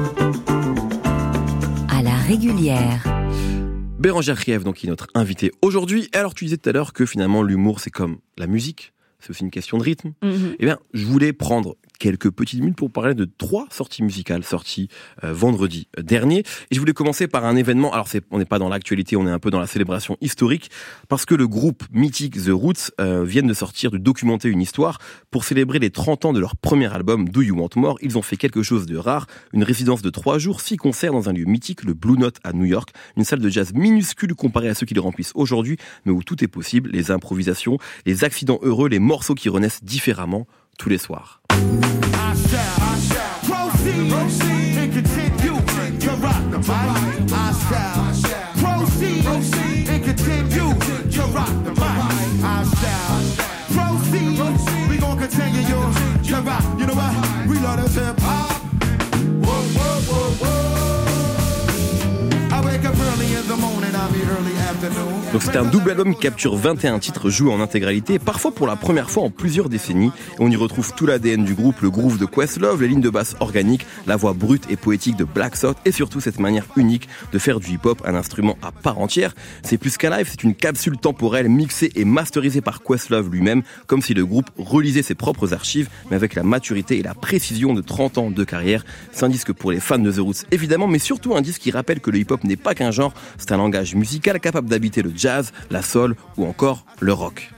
à la régulière. Bérangère Krief, donc, qui est notre invité aujourd'hui. Et alors, tu disais tout à l'heure que finalement l'humour c'est comme la musique, c'est aussi une question de rythme. Mm-hmm. Eh bien, je voulais prendre quelques petites minutes pour parler de trois sorties musicales sorties euh, vendredi dernier. Et je voulais commencer par un événement. Alors, c'est, on n'est pas dans l'actualité, on est un peu dans la célébration historique, parce que le groupe mythique The Roots euh, viennent de sortir, de documenter une histoire pour célébrer les trente ans de leur premier album Do You Want More. Ils ont fait quelque chose de rare, une résidence de trois jours, six concerts dans un lieu mythique, le Blue Note à New York, une salle de jazz minuscule comparée à ceux qui le remplissent aujourd'hui, mais où tout est possible, les improvisations, les accidents heureux, les morceaux qui renaissent différemment tous les soirs. I shall, I shall proceed, proceed and continue to rock the mic. I shall proceed, proceed and continue to rock the mic. I shall proceed, we gon' continue to rock. You know what? We love this hip hop. Whoa, whoa, whoa, whoa. I wake up early in the morning, I'll be early afternoon. Donc c'est un double album qui capture vingt et un titres joués en intégralité, parfois pour la première fois en plusieurs décennies. Et on y retrouve tout l'A D N du groupe, le groove de Questlove, les lignes de basse organiques, la voix brute et poétique de Black Thought et surtout cette manière unique de faire du hip-hop un instrument à part entière. C'est plus qu'un live, c'est une capsule temporelle mixée et masterisée par Questlove lui-même, comme si le groupe relisait ses propres archives, mais avec la maturité et la précision de trente ans de carrière. C'est un disque pour les fans de The Roots évidemment, mais surtout un disque qui rappelle que le hip-hop n'est pas qu'un genre, c'est un langage musical capable d'habiter le jazz, la soul ou encore le rock.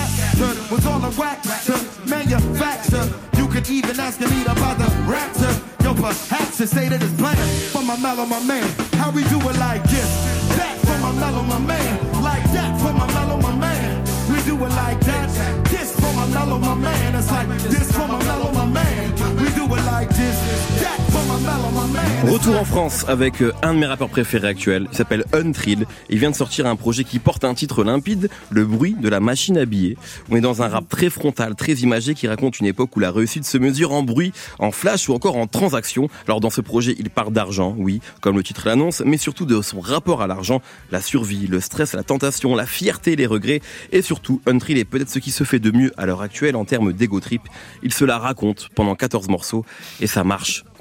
Retour en France avec un de mes rappeurs préférés actuels, il s'appelle Untrill. Il vient de sortir un projet qui porte un titre limpide, Le bruit de la machine à billets. On est dans un rap très frontal, très imagé qui raconte une époque où la réussite se mesure en bruit, en flash ou encore en transaction. Alors dans ce projet, il parle d'argent, oui, comme le titre l'annonce, mais surtout de son rapport à l'argent, la survie, le stress, la tentation, la fierté, les regrets et surtout Untrill est peut-être ce qui se fait de mieux à l'heure actuelle en termes d'ego trip. Il se la raconte pendant quatorze morceaux et ça marche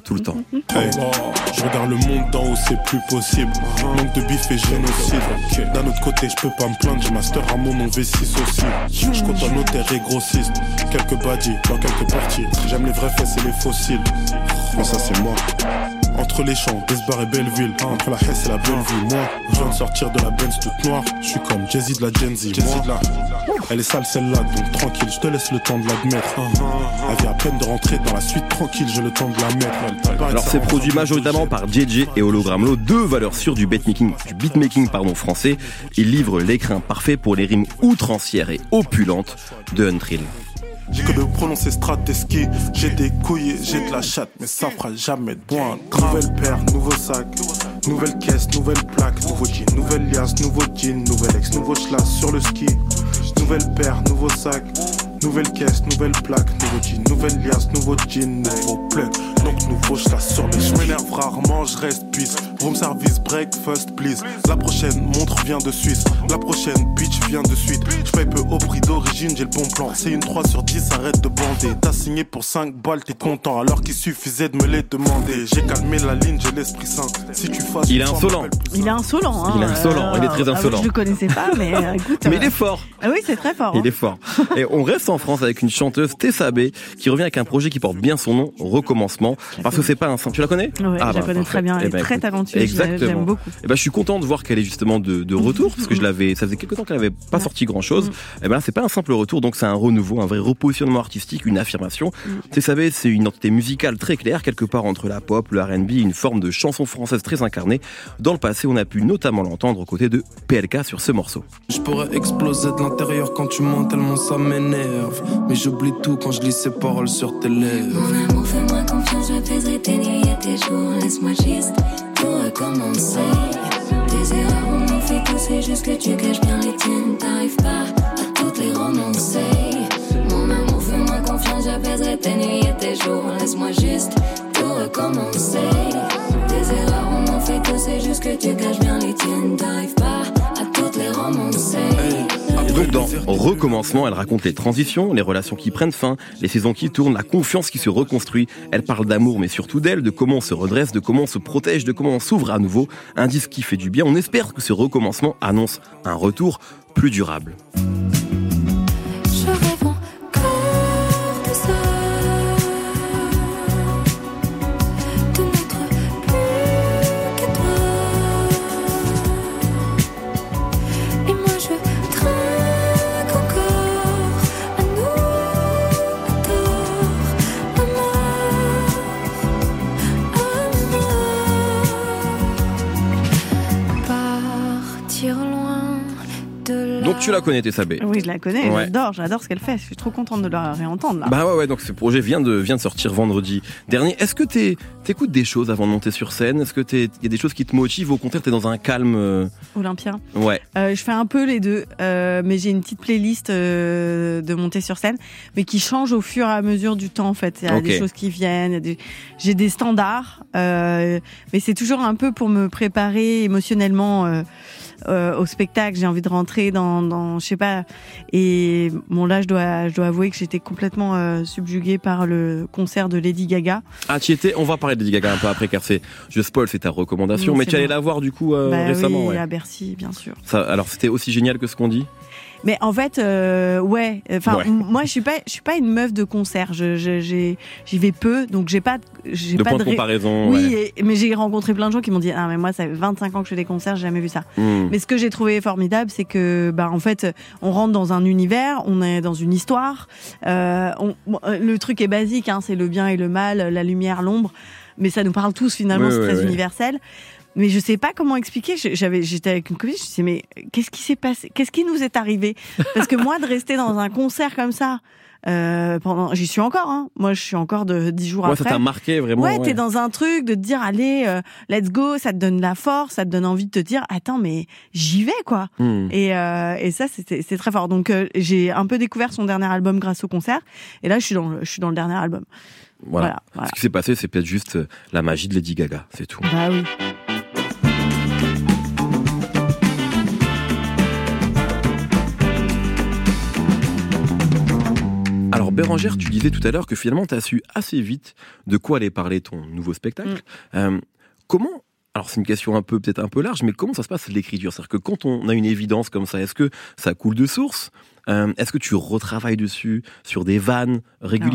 tout le temps. Hey, je regarde le monde d'en haut, c'est plus possible. Manque de bif et génocide. D'un autre côté, je peux pas me plaindre, j'ai master à mon nom V six aussi. Je côtoie notaire et grossiste. Quelques badis dans quelques parties. J'aime les vrais fesses et les fossiles. Mais ça, c'est moi. Entre les champs, Besbar et Belleville. Entre la Hesse et la Belleville. Moi, je viens de sortir de la Benz toute noire. Je suis comme Jay-Z de la Gen Z. Moi, elle est sale celle-là, donc tranquille, je te laisse le temps de l'admettre. Elle vient à peine de rentrer dans la suite, tranquille, j'ai le temps de la mettre. Alors c'est produit majoritairement par J J et Hologramlo, deux valeurs sûres du beatmaking, du beatmaking pardon, français. Ils livrent l'écrin parfait pour les rimes outrancières et opulentes de Untrill. J'ai que de prononcer Strateski. J'ai des couilles, j'ai de la chatte, mais ça fera jamais de bon. Nouvelle paire, nouveau sac, nouvelle caisse, nouvelle plaque, nouveau jean, nouvelle liasse, nouveau jean, nouvelle ex, nouveau schlass sur le ski. Nouvelle paire, nouveau sac, nouvelle caisse, nouvelle plaque, nouveau jean, nouvelle liasse, nouveau jean, nouveau plug. Donc nouveau schlass sur le ski. Je m'énerve rarement, je reste peace. Room service, breakfast please. La prochaine montre vient de Suisse. La prochaine bitch vient de suite. Je paye peu au prix d'origine, j'ai le bon plan. C'est une trois sur dix, arrête de bander. T'as signé pour cinq balles, t'es content. Alors qu'il suffisait de me les demander. J'ai calmé la ligne, j'ai l'esprit sain. Si tu fasses. Il est insolent. Il est insolent. Hein. Il est insolent, euh, il est très insolent. Ah, je le connaissais pas, mais euh, écoute. Mais euh... il est fort. Ah oui, c'est très fort. Il hein. est fort. Et on reste en France avec une chanteuse, Tessa B, qui revient avec un projet qui porte bien son nom, Recommencement. Parce que c'est pas un simple. Tu la connais? Ouais, ah, je la bah, connais parfait. très bien. Elle eh ben, est très écoute, talentueuse. Exactement. J'aime beaucoup. Et ben, je suis content de voir qu'elle est justement de, de retour, parce que je l'avais, ça faisait quelques temps qu'elle n'avait pas sorti grand chose. Et ben là, c'est pas un simple retour, donc c'est un renouveau, un vrai repositionnement artistique, une affirmation. Tessa B, c'est une identité musicale très claire, quelque part entre la pop, le R and B, une forme de chanson française très incarnée. Dans le passé, on a pu notamment l'entendre aux côtés de P L K sur ce morceau. Je pourrais exploser de l'intérieur quand tu mens tellement ça m'énerve. Mais j'oublie tout quand je lis ces paroles sur tes lèvres. Mon amour, fais-moi confiance, j'apaiserai tes nuits et tes jours. Laisse-moi juste tout recommencer. Tes erreurs, on en fait tous, c'est juste que tu caches bien les tiennes. T'arrives pas à toutes les romancer. Mon amour, fais-moi confiance, j'apaiserai tes nuits et tes jours. Laisse-moi juste tout recommencer. Tes erreurs, on en fait tous, c'est juste que tu caches bien les tiennes. T'arrives pas à toutes les romancer. Et donc dans Recommencement, elle raconte les transitions, les relations qui prennent fin, les saisons qui tournent, la confiance qui se reconstruit. Elle parle d'amour mais surtout d'elle, de comment on se redresse, de comment on se protège, de comment on s'ouvre à nouveau. Un disque qui fait du bien. On espère que ce recommencement annonce un retour plus durable. Je rêve encore de ça, de n'être plus que toi. Et moi je trinque encore à nous, à tort, à mort, à mort. Partir loin de là. Donc tu la connais, Tessa B. Oui, je la connais, Ouais. j'adore, j'adore ce qu'elle fait. Je suis trop contente de la réentendre là. Bah ouais, ouais, donc ce projet vient de, vient de sortir vendredi dernier. Est-ce que t'es, t'écoutes des choses avant de monter sur scène? Est-ce que t'es, y a des choses qui te motivent? Au contraire, t'es dans un calme euh... Olympien. Ouais. Euh, je fais un peu les deux, euh, mais j'ai une petite playlist euh, de montée sur scène, mais qui change au fur et à mesure du temps en fait. Il y a Okay. des choses qui viennent, il y a des... j'ai des standards, euh, mais c'est toujours un peu pour me préparer émotionnellement euh, euh, au spectacle. J'ai envie de rentrer dans, dans, je sais pas. Et bon là, je dois, je dois avouer que j'étais complètement euh, subjuguée par le concert de Lady Gaga. Ah, tu étais, on va parler de Lady Gaga un peu après, car c'est, je spoil, c'est ta recommandation, Oui, mais c'est tu allais bon. la voir du coup euh, bah récemment, oui, ouais. à Bercy, bien sûr. Ça, alors c'était aussi génial que ce qu'on dit? Mais en fait, euh, ouais. Enfin, Ouais. m- moi, je suis pas, je suis pas une meuf de concert. Je, je, j'ai, j'y vais peu, donc j'ai pas, j'ai De pas point de ré- comparaison. Oui, ouais. et- mais j'ai rencontré plein de gens qui m'ont dit ah mais moi ça fait vingt-cinq ans que je fais des concerts, j'ai jamais vu ça. Hmm. Mais ce que j'ai trouvé formidable, c'est que bah en fait, on rentre dans un univers, on est dans une histoire. Euh, on, bon, euh, le truc est basique, hein, c'est le bien et le mal, la lumière, l'ombre, mais ça nous parle tous finalement, Oui, c'est oui, très oui. universel. Mais je sais pas comment expliquer. Je- J'avais, j'étais avec une copine, je me disais mais qu'est-ce qui s'est passé? Qu'est-ce qui nous est arrivé? Parce que moi, de rester dans un concert comme ça, euh, pendant, j'y suis encore. Hein. Moi, je suis encore de dix jours Ouais, après. ça t'a marqué vraiment. Ouais, ouais. t'es dans un truc de te dire allez, euh, let's go, ça te donne de la force, ça te donne envie de te dire attends mais j'y vais quoi. Hmm. Et euh, et ça c'était c'est très fort. Donc euh, j'ai un peu découvert son dernier album grâce au concert et là je suis dans le, je suis dans le dernier album. Voilà. Voilà, voilà. Ce qui s'est passé, c'est peut-être juste euh, la magie de Lady Gaga, c'est tout. Bah oui. Alors Bérangère, tu disais tout à l'heure que finalement, tu as su assez vite de quoi allait parler ton nouveau spectacle. Mm. Euh, comment, alors c'est une question un peu peut-être un peu large, mais comment ça se passe l'écriture ? C'est-à-dire que quand on a une évidence comme ça, est-ce que ça coule de source ? Euh, est-ce que tu retravailles dessus, sur des vannes, régulièrement ?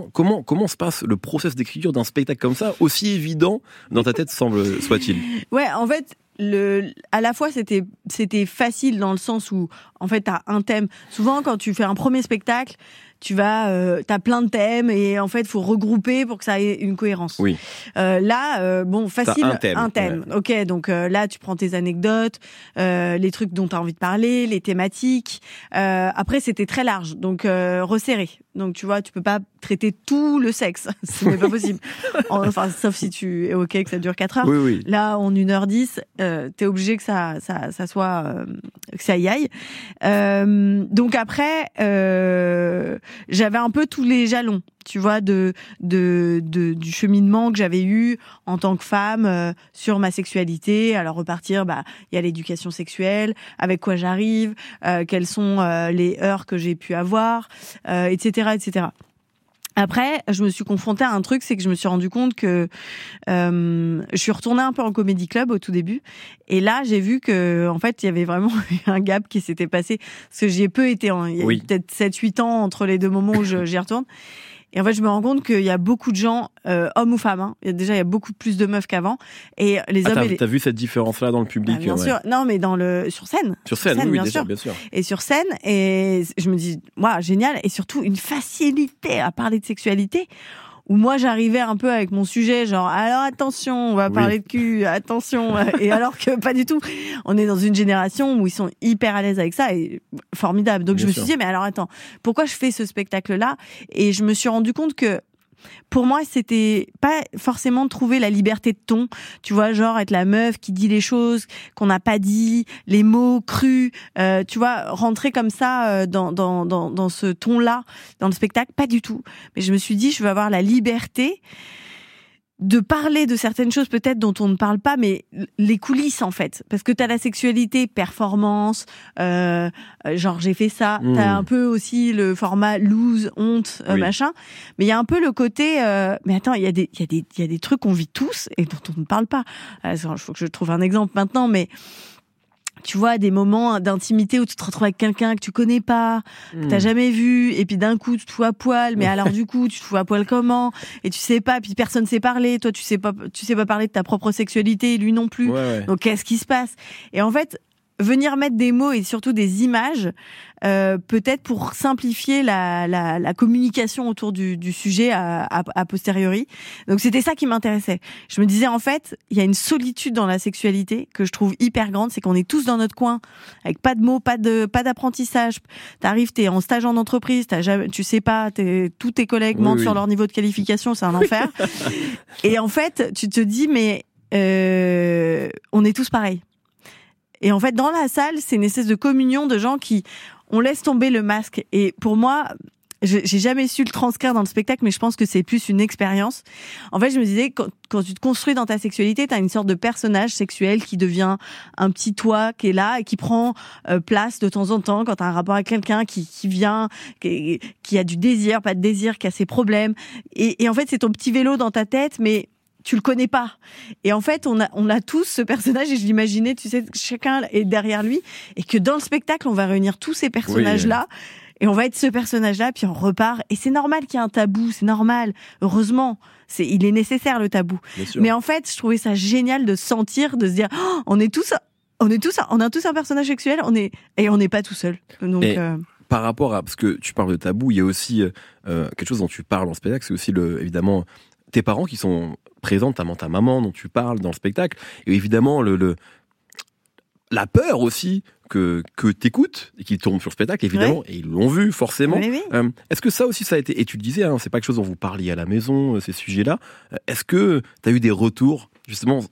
Comment, comment se passe le process d'écriture d'un spectacle comme ça, aussi évident dans ta tête semble, soit-il ? Ouais, en fait, le, à la fois, c'était, c'était facile dans le sens où, en fait, t'as un thème. Souvent, quand tu fais un premier spectacle, tu vas, euh, t'as plein de thèmes et en fait, faut regrouper pour que ça ait une cohérence. Oui. Euh, là, euh, bon, facile, t'as un thème. Un thème. Ouais. Ok, donc euh, là, tu prends tes anecdotes, euh, les trucs dont t'as envie de parler, les thématiques. Euh, après, c'était très large, donc euh, resserré. Donc tu vois, tu peux pas traiter tout le sexe, ce n'est pas possible. Enfin, sauf si tu es ok que ça dure quatre heures. Oui, oui. Là, en une heure dix, euh, t'es obligé que ça, ça, ça soit, euh, que ça y aille. Euh, donc après, euh, j'avais un peu tous les jalons, tu vois, de, de, de du cheminement que j'avais eu en tant que femme euh, sur ma sexualité. Alors repartir, bah, il y a l'éducation sexuelle, avec quoi j'arrive, euh, quelles sont euh, les heures que j'ai pu avoir, euh, et cetera, et cetera. Après, je me suis confrontée à un truc, c'est que je me suis rendu compte que euh, je suis retournée un peu en comédie club au tout début, et là j'ai vu que en fait il y avait vraiment un gap qui s'était passé, parce que j'y ai peu été, hein. Il y a oui. peut-être sept huit ans entre les deux moments où je, j'y retourne. Et en fait, je me rends compte qu'il y a beaucoup de gens, euh, hommes ou femmes, hein. Il y a, déjà, il y a beaucoup plus de meufs qu'avant. Et les ah, hommes. T'as, et les... t'as vu cette différence-là dans le public ? Bah, bien ouais. sûr. Non, mais dans le, sur scène. Sur scène, sur scène oui, bien, déjà, sûr. bien sûr. Et sur scène, et je me dis, waouh, génial. Et surtout, une facilité à parler de sexualité. Où moi j'arrivais un peu avec mon sujet, genre alors attention, on va parler oui. de cul, attention, et alors que pas du tout. On est dans une génération où ils sont hyper à l'aise avec ça, et formidable. Donc Bien je me sûr. suis dit mais alors attends, pourquoi je fais ce spectacle-là ? Et je me suis rendu compte que pour moi, c'était pas forcément de trouver la liberté de ton, tu vois, genre être la meuf qui dit les choses qu'on n'a pas dit, les mots crus, euh, tu vois, rentrer comme ça euh, dans, dans, dans, dans ce ton-là, dans le spectacle, pas du tout. Mais je me suis dit, je veux avoir la liberté de parler de certaines choses peut-être dont on ne parle pas, mais les coulisses en fait, parce que t'as la sexualité performance, euh, genre j'ai fait ça, mmh. t'as un peu aussi le format loose, honte, euh, oui. machin, mais il y a un peu le côté, euh, mais attends, il y a des, il y a des, il y a des trucs qu'on vit tous et dont on ne parle pas. Il faut que je trouve un exemple maintenant, mais tu vois, des moments d'intimité où tu te retrouves avec quelqu'un que tu connais pas, que t'as jamais vu, et puis d'un coup tu te fous à poil, mais alors du coup tu te fous à poil comment ? Et tu sais pas, puis personne sait parler, toi tu sais pas, tu sais pas parler de ta propre sexualité, lui non plus. Ouais, ouais. Donc qu'est-ce qui se passe ? Et en fait, venir mettre des mots et surtout des images, euh, peut-être pour simplifier la, la, la communication autour du, du sujet à, à, à posteriori. Donc c'était ça qui m'intéressait. Je me disais en fait, il y a une solitude dans la sexualité que je trouve hyper grande, c'est qu'on est tous dans notre coin, avec pas de mots, pas de pas d'apprentissage. T'arrives, t'es en stage en entreprise, t'as jamais, tu sais pas, t'es, tous tes collègues oui, mentent oui. sur leur niveau de qualification, c'est un enfer. Et en fait, tu te dis mais euh, on est tous pareils. Et en fait, dans la salle, c'est une espèce de communion de gens qui, on laisse tomber le masque. Et pour moi, j'ai jamais su le transcrire dans le spectacle, mais je pense que c'est plus une expérience. En fait, je me disais, quand, quand tu te construis dans ta sexualité, t'as une sorte de personnage sexuel qui devient un petit toi qui est là et qui prend euh, place de temps en temps quand t'as un rapport avec quelqu'un qui, qui vient, qui, qui a du désir, pas de désir, qui a ses problèmes. Et, et en fait, c'est ton petit vélo dans ta tête, mais tu le connais pas. Et en fait, on a, on a tous ce personnage, et je l'imaginais, tu sais, chacun est derrière lui, et que dans le spectacle, on va réunir tous ces personnages-là, oui. et on va être ce personnage-là, puis on repart. Et c'est normal qu'il y ait un tabou, c'est normal. Heureusement, c'est, il est nécessaire, le tabou. Mais en fait, je trouvais ça génial de sentir, de se dire, oh, on est tous, on est tous, on a tous un personnage sexuel, on est, et on n'est pas tout seul. Donc, et... euh... Par rapport à, parce que tu parles de tabou, il y a aussi euh, quelque chose dont tu parles en spectacle, c'est aussi le, évidemment, tes parents qui sont présents, notamment ta maman dont tu parles dans le spectacle, et évidemment le, le la peur aussi que que t'écoutes et qu'ils tombent sur le spectacle, évidemment, ouais. et ils l'ont vu forcément. Oui, oui. Euh, est-ce que ça aussi ça a été, et tu le disais, hein, c'est pas quelque chose dont vous parliez à la maison, ces sujets-là. Est-ce que t'as eu des retours justement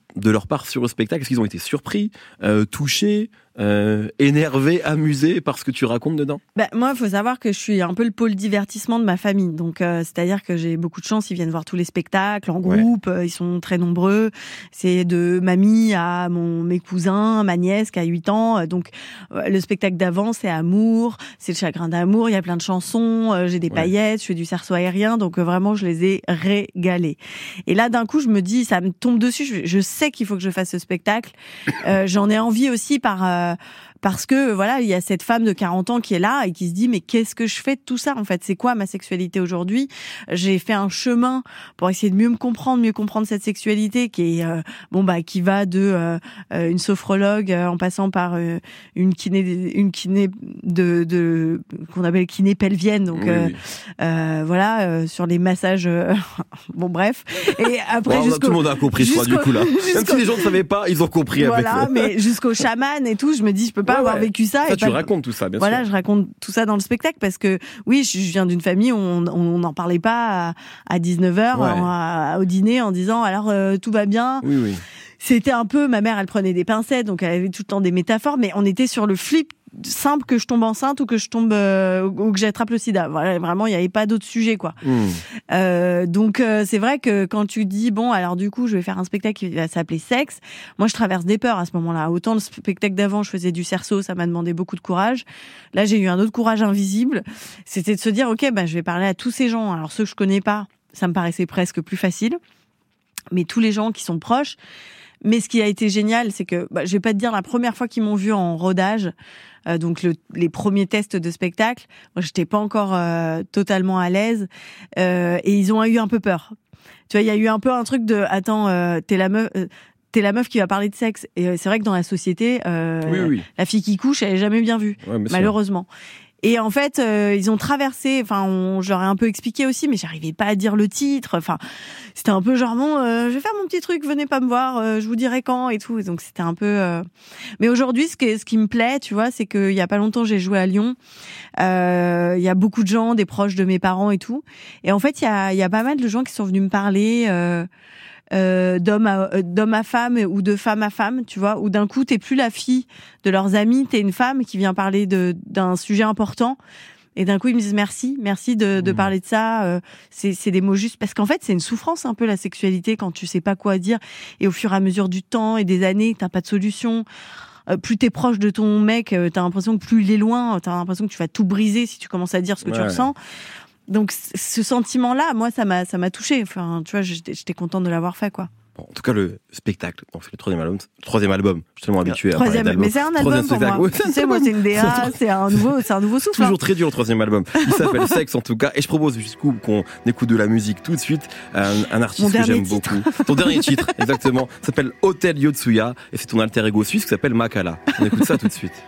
de leur part sur le spectacle? Est-ce qu'ils ont été surpris, euh, touchés, euh, énervés, amusés par ce que tu racontes dedans? Bah, moi, il faut savoir que je suis un peu le pôle divertissement de ma famille. Donc, euh, c'est-à-dire que j'ai beaucoup de chance. Ils viennent voir tous les spectacles en groupe. Ouais. Euh, ils sont très nombreux. C'est de mamie à mon, mes cousins, ma nièce qui a huit ans. Donc, euh, le spectacle d'avant, c'est Amour. C'est le chagrin d'amour. Il y a plein de chansons. Euh, j'ai des ouais. paillettes. Je fais du cerceau aérien. Donc, euh, vraiment, je les ai régalés. Et là, d'un coup, je me dis, ça me tombe dessus. Je, je sais qu'il faut que je fasse ce spectacle. Euh, j'en ai envie aussi par... Euh, parce que voilà, il y a cette femme de quarante ans qui est là et qui se dit mais qu'est-ce que je fais de tout ça en fait? C'est quoi ma sexualité aujourd'hui? J'ai fait un chemin pour essayer de mieux me comprendre, mieux comprendre cette sexualité qui est euh, bon bah qui va de euh, une sophrologue euh, en passant par euh, une kiné une kiné de de qu'on appelle kiné pelvienne donc oui, euh, oui. Euh, voilà euh, sur les massages euh, bon bref et après bon, tout le monde a compris je crois du coup là. Même si les gens ne savaient pas, ils ont compris voilà, avec mais jusqu'au chaman et tout, je me dis je peux pas ouais, avoir ouais. vécu ça. Ça, et tu pas... racontes tout ça, bien voilà, sûr. Voilà, je raconte tout ça dans le spectacle parce que, oui, je viens d'une famille où on n'en parlait pas à, à dix-neuf heures ouais. à, à, au dîner en disant alors euh, tout va bien. Oui, oui. C'était un peu, ma mère, elle prenait des pincettes, donc elle avait tout le temps des métaphores, mais on était sur le flip simple que je tombe enceinte ou que je tombe euh, ou que j'attrape le sida. Voilà, vraiment, il n'y avait pas d'autre sujet, quoi. Mmh. Euh, donc euh, c'est vrai que quand tu dis bon, alors du coup, je vais faire un spectacle qui va s'appeler Sexe. Moi, je traverse des peurs à ce moment-là. Autant le spectacle d'avant, je faisais du cerceau, ça m'a demandé beaucoup de courage. Là, j'ai eu un autre courage invisible. C'était de se dire ok, ben je vais parler à tous ces gens. Alors ceux que je connais pas, ça me paraissait presque plus facile, mais tous les gens qui sont proches. Mais ce qui a été génial, c'est que, bah, je vais pas te dire la première fois qu'ils m'ont vu en rodage, euh, donc le, les premiers tests de spectacle, moi j'étais pas encore euh, totalement à l'aise, euh, et ils ont eu un peu peur. Tu vois, il y a eu un peu un truc de, attends, euh, t'es la meuf. Euh, T'es la meuf qui va parler de sexe. Et c'est vrai que dans la société, euh, oui, oui. la fille qui couche, elle est jamais bien vue, ouais, malheureusement. Et en fait, euh, ils ont traversé. Enfin, on, je leur ai un peu expliqué aussi, mais j'arrivais pas à dire le titre. Enfin, c'était un peu genre bon, euh, je vais faire mon petit truc, venez pas me voir, euh, je vous dirai quand et tout. Et donc c'était un peu. Euh... Mais aujourd'hui, ce qui, ce qui me plaît, tu vois, c'est qu'il y a pas longtemps, j'ai joué à Lyon. Euh, il y a beaucoup de gens, des proches de mes parents et tout. Et en fait, il y a, il y a pas mal de gens qui sont venus me parler. Euh, Euh, d'homme à euh, d'homme à femme ou de femme à femme, tu vois, où d'un coup t'es plus la fille de leurs amis, t'es une femme qui vient parler de d'un sujet important et d'un coup ils me disent merci, merci de de mmh. parler de ça, euh, c'est c'est des mots justes parce qu'en fait c'est une souffrance un peu la sexualité quand tu sais pas quoi dire et au fur et à mesure du temps et des années t'as pas de solution. Euh, plus t'es proche de ton mec, euh, t'as l'impression que plus il est loin, t'as l'impression que tu vas tout briser si tu commences à dire ce que ouais. tu ressens. Donc ce sentiment-là, moi, ça m'a, ça m'a touchée. Enfin, tu vois, j'étais, j'étais contente de l'avoir fait, quoi. Bon, en tout cas, le spectacle, donc c'est le troisième album. Le troisième album, je suis tellement habitué à parler d'album. Mais c'est un album pour moi. Ouais, tu sais, moi, c'est une D A, c'est un nouveau, c'est un nouveau souffle. Toujours très dur le troisième album. Il s'appelle Sexe, en tout cas. Et je propose jusqu'où qu'on écoute de la musique tout de suite. Un, un artiste que j'aime titre. beaucoup. Ton dernier titre, exactement, s'appelle Hotel Yotsuya et c'est ton alter ego suisse qui s'appelle Makala. On écoute ça tout de suite.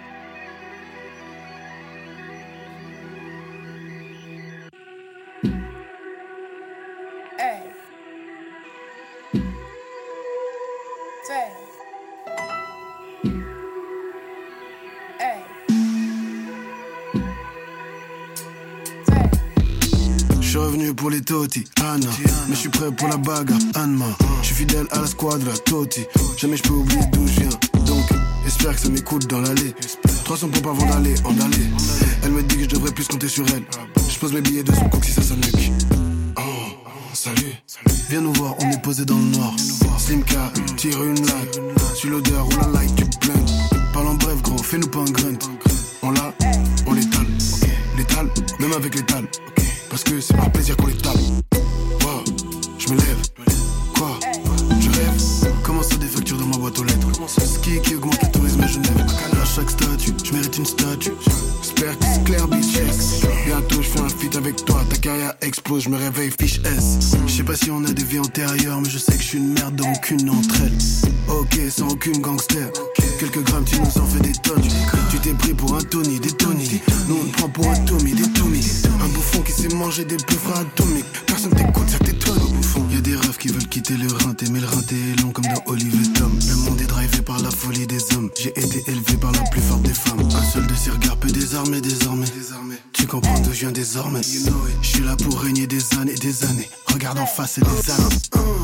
Je suis revenu pour les Toti, Anna. Mais je suis prêt pour la bagarre, Anma. Je suis fidèle à la squadra, Toti. Jamais je peux oublier d'où je viens. Donc, j'espère que ça m'écoute dans l'allée. trois cents pompes avant d'aller en aller. Elle me dit que je devrais plus compter sur elle. Je pose mes billets de son coq si ça s'ennuque. Oh, salut. Viens nous voir, on est posé dans le noir. Slimka, tire une latte. Suis l'odeur ou la light, tu blunt. Parle en bref, gros, fais-nous pas un grunt. On l'a, on l'étale. L'étale, même avec l'étale. Parce que c'est par plaisir qu'on les tape. Wow, je me lève. Quoi? Je rêve. Comment ça des factures dans ma boîte aux lettres? Ski qui augmente le tourisme à Genève. À chaque statue, je mérite une statue. J'espère que c'est clair, bitches. Bientôt je fais un feat avec toi. Ta carrière explose, je me réveille, fiche S. Je sais pas si on a des vies antérieures, mais je sais que je suis une merde dans aucune d'entre elles. Ok, sans aucune gangster. Quelques grammes, tu nous en fais des tonnes. Tu t'es pris pour un Tony, des Tony. Nous on te prend pour un Tommy, des Tommy. Un bouffon qui sait manger des peufs atomiques. Personne t'écoute, ça t'étonne au bouffon. Y'a des rêves qui veulent quitter le rinté, mais le rinté est long comme dans Olive et Tom. Le monde est drivé par la folie des hommes. J'ai été élevé par la plus forte des femmes. Un seul de ces regards peut désarmer désormais. Tu comprends d'où je viens désormais. Je suis là pour régner des années et des années. Regarde en face et des années.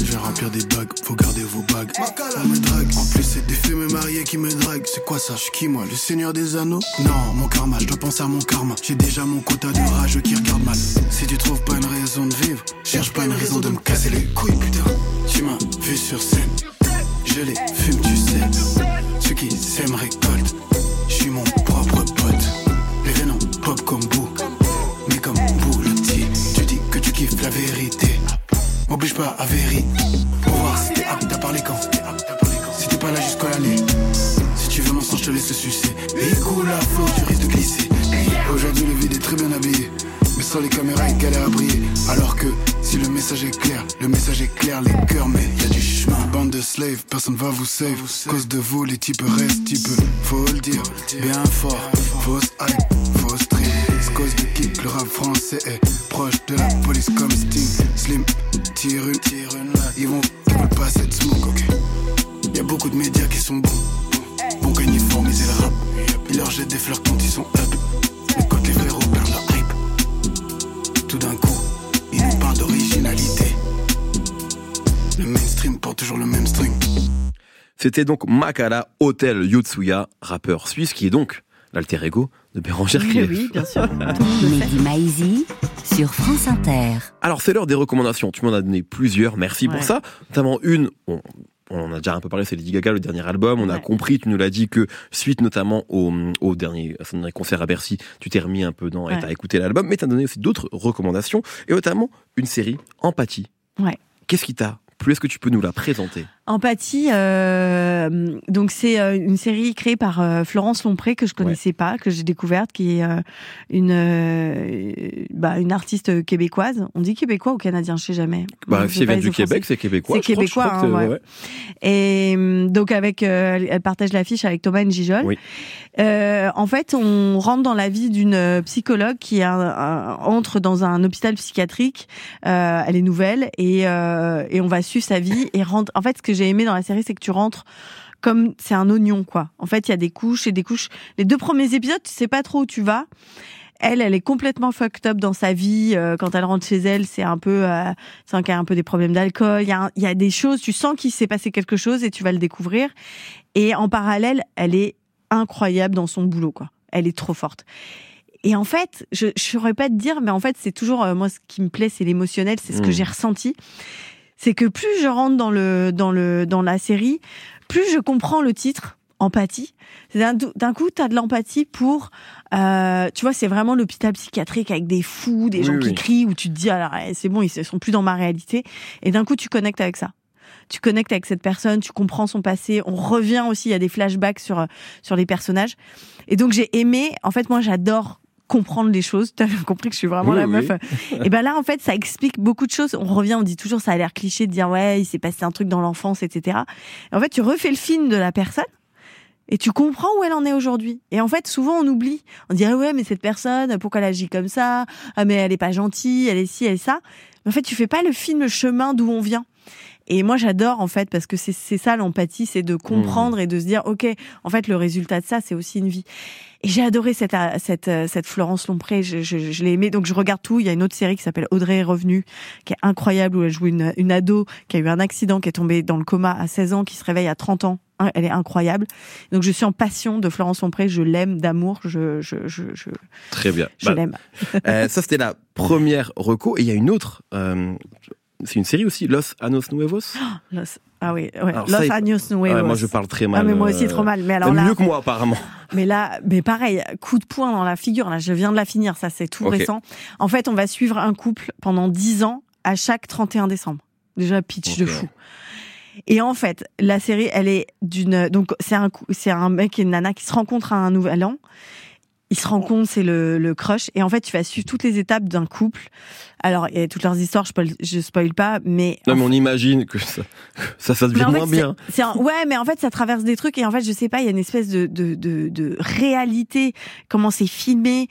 Je vais remplir des bagues, faut garder vos bagues. On me drague, en plus c'est des femmes mariées qui me draguent. C'est quoi ça, je suis qui moi, le seigneur des anneaux? Non, mon karma, je dois penser à mon karma. J'ai déjà mon quota de rageux qui regardent mal. Si tu trouves pas une raison de vivre, cherche pas une raison de me casser les couilles, putain. Tu m'as vu sur scène, je les fume, tu sais. Ceux qui s'aiment récoltent, je suis mon propre pote. Les veines pop comme boue, mais comme boulotti. Tu dis que tu kiffes la vérité, m'oblige pas à vérifier. Pour voir si t'es apte à parler quand. Si t'es pas là jusqu'à l'année. Si tu veux mon sang, je te laisse le sucer. Et coule à flot, tu risques de glisser. Aujourd'hui le vide est très bien habillé, mais sans les caméras il galère à briller. Alors que si le message est clair, le message est clair, les cœurs, mais y a du chemin. Bande de slaves, personne va vous save. Cause de vous, les types restent types. Faut le dire, bien fort. Fausse hype, fausse triste. Cause de kick, le rap français est proche de la police comme Sting. Slim, tire une, tire une. Ils vont, ils veulent pas cette smoke, ok. Y'a beaucoup de médias qui sont bons, bons qu'à uniformiser le rap. Ils leur jettent des fleurs quand ils sont up. Mais quand les frérots perdent leur hype, tout d'un coup, ils nous parlent d'originalité. Le mainstream porte toujours le même string. C'était donc Makala Hotel Yotsuya, rappeur suisse qui est donc l'alter ego de Bérangère Krief. Oui, oui, bien sûr. Mehdi Maizi sur France Inter. Alors c'est l'heure des recommandations. Tu m'en as donné plusieurs, merci Ouais. pour ça. Notamment une, on, on en a déjà un peu parlé, c'est Lady Gaga, le dernier album. On a Ouais. compris, tu nous l'as dit, que suite notamment au, au dernier, à son dernier concert à Bercy, tu t'es remis un peu dans et Ouais. t'as écouté l'album, mais t'as donné aussi d'autres recommandations, et notamment une série, Empathie. Ouais. Qu'est-ce qui t'a plu? Est-ce que tu peux nous la présenter? Empathie, euh, donc c'est euh, une série créée par euh, Florence Lompré que je connaissais pas, que j'ai découverte, qui est euh, une euh, bah, une artiste québécoise. On dit québécois ou canadien, je sais jamais. Bah, Je si sais elle pas vient les du Québec, offenser. c'est québécois. C'est je crois- je crois québécois, que hein, c'est- ouais. Et euh, donc avec, euh, elle- elle partage l'affiche avec Thomas Njijol. Oui. Euh, en fait, on rentre dans la vie d'une euh, psychologue qui a, un- entre dans un hôpital psychiatrique. Euh, elle est nouvelle et euh, et on va suivre sa vie et rentre. En fait, ce que j'ai aimé dans la série, c'est que tu rentres comme c'est un oignon, quoi. En fait, il y a des couches et des couches. Les deux premiers épisodes, tu sais pas trop où tu vas. Elle, elle est complètement fucked up dans sa vie. Euh, quand elle rentre chez elle, c'est un peu, euh, c'est qu'elle a un peu des problèmes d'alcool. Il y a, un- il y a des choses. Tu sens qu'il s'est passé quelque chose et tu vas le découvrir. Et en parallèle, elle est incroyable dans son boulot, quoi. Elle est trop forte. Et en fait, je ne saurais pas te dire, mais en fait, c'est toujours euh, moi ce qui me plaît, c'est l'émotionnel, c'est ce que Mmh. j'ai ressenti. C'est que plus je rentre dans le dans le dans la série, plus je comprends le titre. Empathie. C'est d'un, d'un coup, t'as de l'empathie pour, euh, tu vois, c'est vraiment l'hôpital psychiatrique avec des fous, des Oui, gens oui. qui crient, où tu te dis, alors, eh, c'est bon, ils sont plus dans ma réalité. Et d'un coup, tu connectes avec ça. Tu connectes avec cette personne, tu comprends son passé. On revient aussi, il y a des flashbacks sur, sur les personnages. Et donc, j'ai aimé, en fait, moi, j'adore comprendre les choses. Tu as compris que je suis vraiment Oui, la oui. meuf. Et ben là, en fait, ça explique beaucoup de choses. On revient, on dit toujours, ça a l'air cliché de dire, ouais, il s'est passé un truc dans l'enfance, et cetera. Et en fait, tu refais le film de la personne. Et tu comprends où elle en est aujourd'hui. Et en fait, souvent, on oublie. On dit, ah ouais, mais cette personne, pourquoi elle agit comme ça? Ah, mais elle est pas gentille, elle est ci, elle est ça. Mais en fait, tu fais pas le film, le chemin d'où on vient. Et moi, j'adore, en fait, parce que c'est, c'est ça, l'empathie, c'est de comprendre et de se dire, OK, en fait, le résultat de ça, c'est aussi une vie. Et j'ai adoré cette, cette, cette Florence Lompré, je, je, je l'ai aimée. Donc, je regarde tout. Il y a une autre série qui s'appelle Audrey est revenue, qui est incroyable, où elle joue une, une ado qui a eu un accident, qui est tombée dans le coma à seize ans, qui se réveille à trente ans. Elle est incroyable. Donc, je suis en passion de Florence Lompré. Je l'aime d'amour. Je, je, je, je, Très bien. je Bah, l'aime. euh, ça, c'était la première reco. Et il y a une autre. euh, c'est une série aussi, Los Anos Nuevos. Los, ah oui, ouais. Alors, Los ça, il- Años Nuevos. Ouais, moi, je parle très mal. Ah, mais moi aussi, euh, trop mal. Mais alors même là, mieux que moi, apparemment. mais là, mais pareil, coup de poing dans la figure. Là, je viens de la finir. Ça, c'est tout Ok. récent. En fait, on va suivre un couple pendant dix ans à chaque trente et un décembre. Déjà, pitch Ok. de fou. Et en fait, la série, elle est d'une, donc c'est un, cou- c'est un mec et une nana qui se rencontrent à un nouvel an. Ils se rencontrent, c'est le, le crush. Et en fait, tu vas suivre toutes les étapes d'un couple. Alors, il y a toutes leurs histoires, je spoil, je spoil pas, mais. Non, mais on imagine que ça, ça, ça devient Mais en fait, moins bien. c'est- c'est un- ouais, mais en fait, ça traverse des trucs et en fait, je sais pas, il y a une espèce de de de, de réalité. Comment c'est filmé.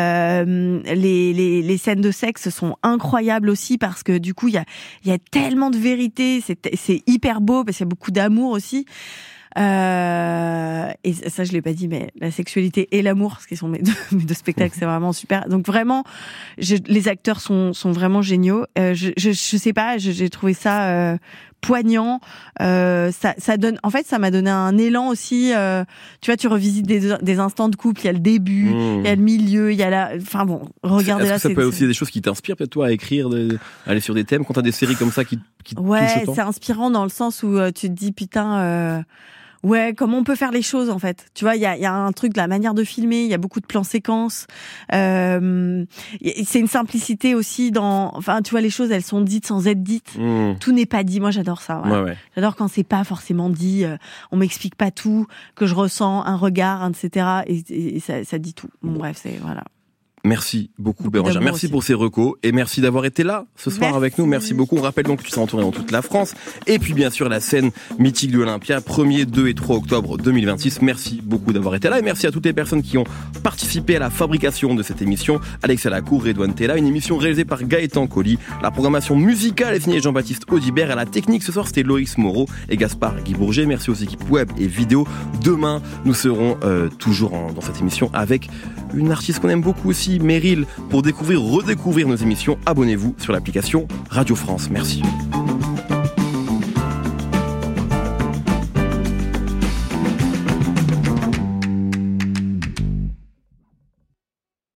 Euh, les les les scènes de sexe sont incroyables aussi parce que du coup, il y a il y a tellement de vérité. C'est c'est hyper beau parce qu'il y a beaucoup d'amour aussi. Euh, et ça, je l'ai pas dit, mais la sexualité et l'amour, ce qui sont mes deux, mes deux spectacles, c'est vraiment super. Donc vraiment, je, les acteurs sont, sont vraiment géniaux. Euh, je, je, je sais pas, je, j'ai trouvé ça euh, poignant. Euh, ça, ça donne, en fait, ça m'a donné un élan aussi. Euh, tu vois, tu revisites des, des instants de couple. Il y a le début, mmh. il y a le milieu, il y a la. Enfin bon, regardez Est-ce là. que ça c'est, peut c'est... aussi des choses qui t'inspirent peut-être toi à écrire, de, à aller sur des thèmes quand t'as des séries comme ça qui, qui te ouais, touchent autant. C'est inspirant dans le sens où euh, tu te dis putain. Euh, Ouais, comment on peut faire les choses en fait. Tu vois, il y a, y a un truc de la manière de filmer, il y a beaucoup de plans séquences. Euh, c'est une simplicité aussi dans... Enfin, tu vois, les choses, elles sont dites sans être dites. Mmh. Tout n'est pas dit. Moi, j'adore ça. Voilà. Ouais, ouais. J'adore quand c'est pas forcément dit, euh, on m'explique pas tout, que je ressens un regard, et cetera. Et, et, et ça, ça dit tout. Bon, bref, c'est... Voilà. Merci beaucoup, Bérangère. Merci aussi pour ces recos et merci d'avoir été là ce soir merci. avec nous. Merci beaucoup. On rappelle donc que tu seras en tournée dans toute la France et puis bien sûr la scène mythique de l'Olympia, premier, deux et trois octobre deux mille vingt-six. Merci beaucoup d'avoir été là et merci à toutes les personnes qui ont participé à la fabrication de cette émission. Alexia Lacour, Redouane Tella, une émission réalisée par Gaëtan Colli. La programmation musicale est signée Jean-Baptiste Audibert. À la technique ce soir, c'était Loïs Moreau et Gaspard Guy Bourget. Merci aux équipes web et vidéo. Demain, nous serons euh, toujours en, dans cette émission avec une artiste qu'on aime beaucoup aussi, Meryl. Pour découvrir, redécouvrir nos émissions, abonnez-vous sur l'application Radio France. Merci.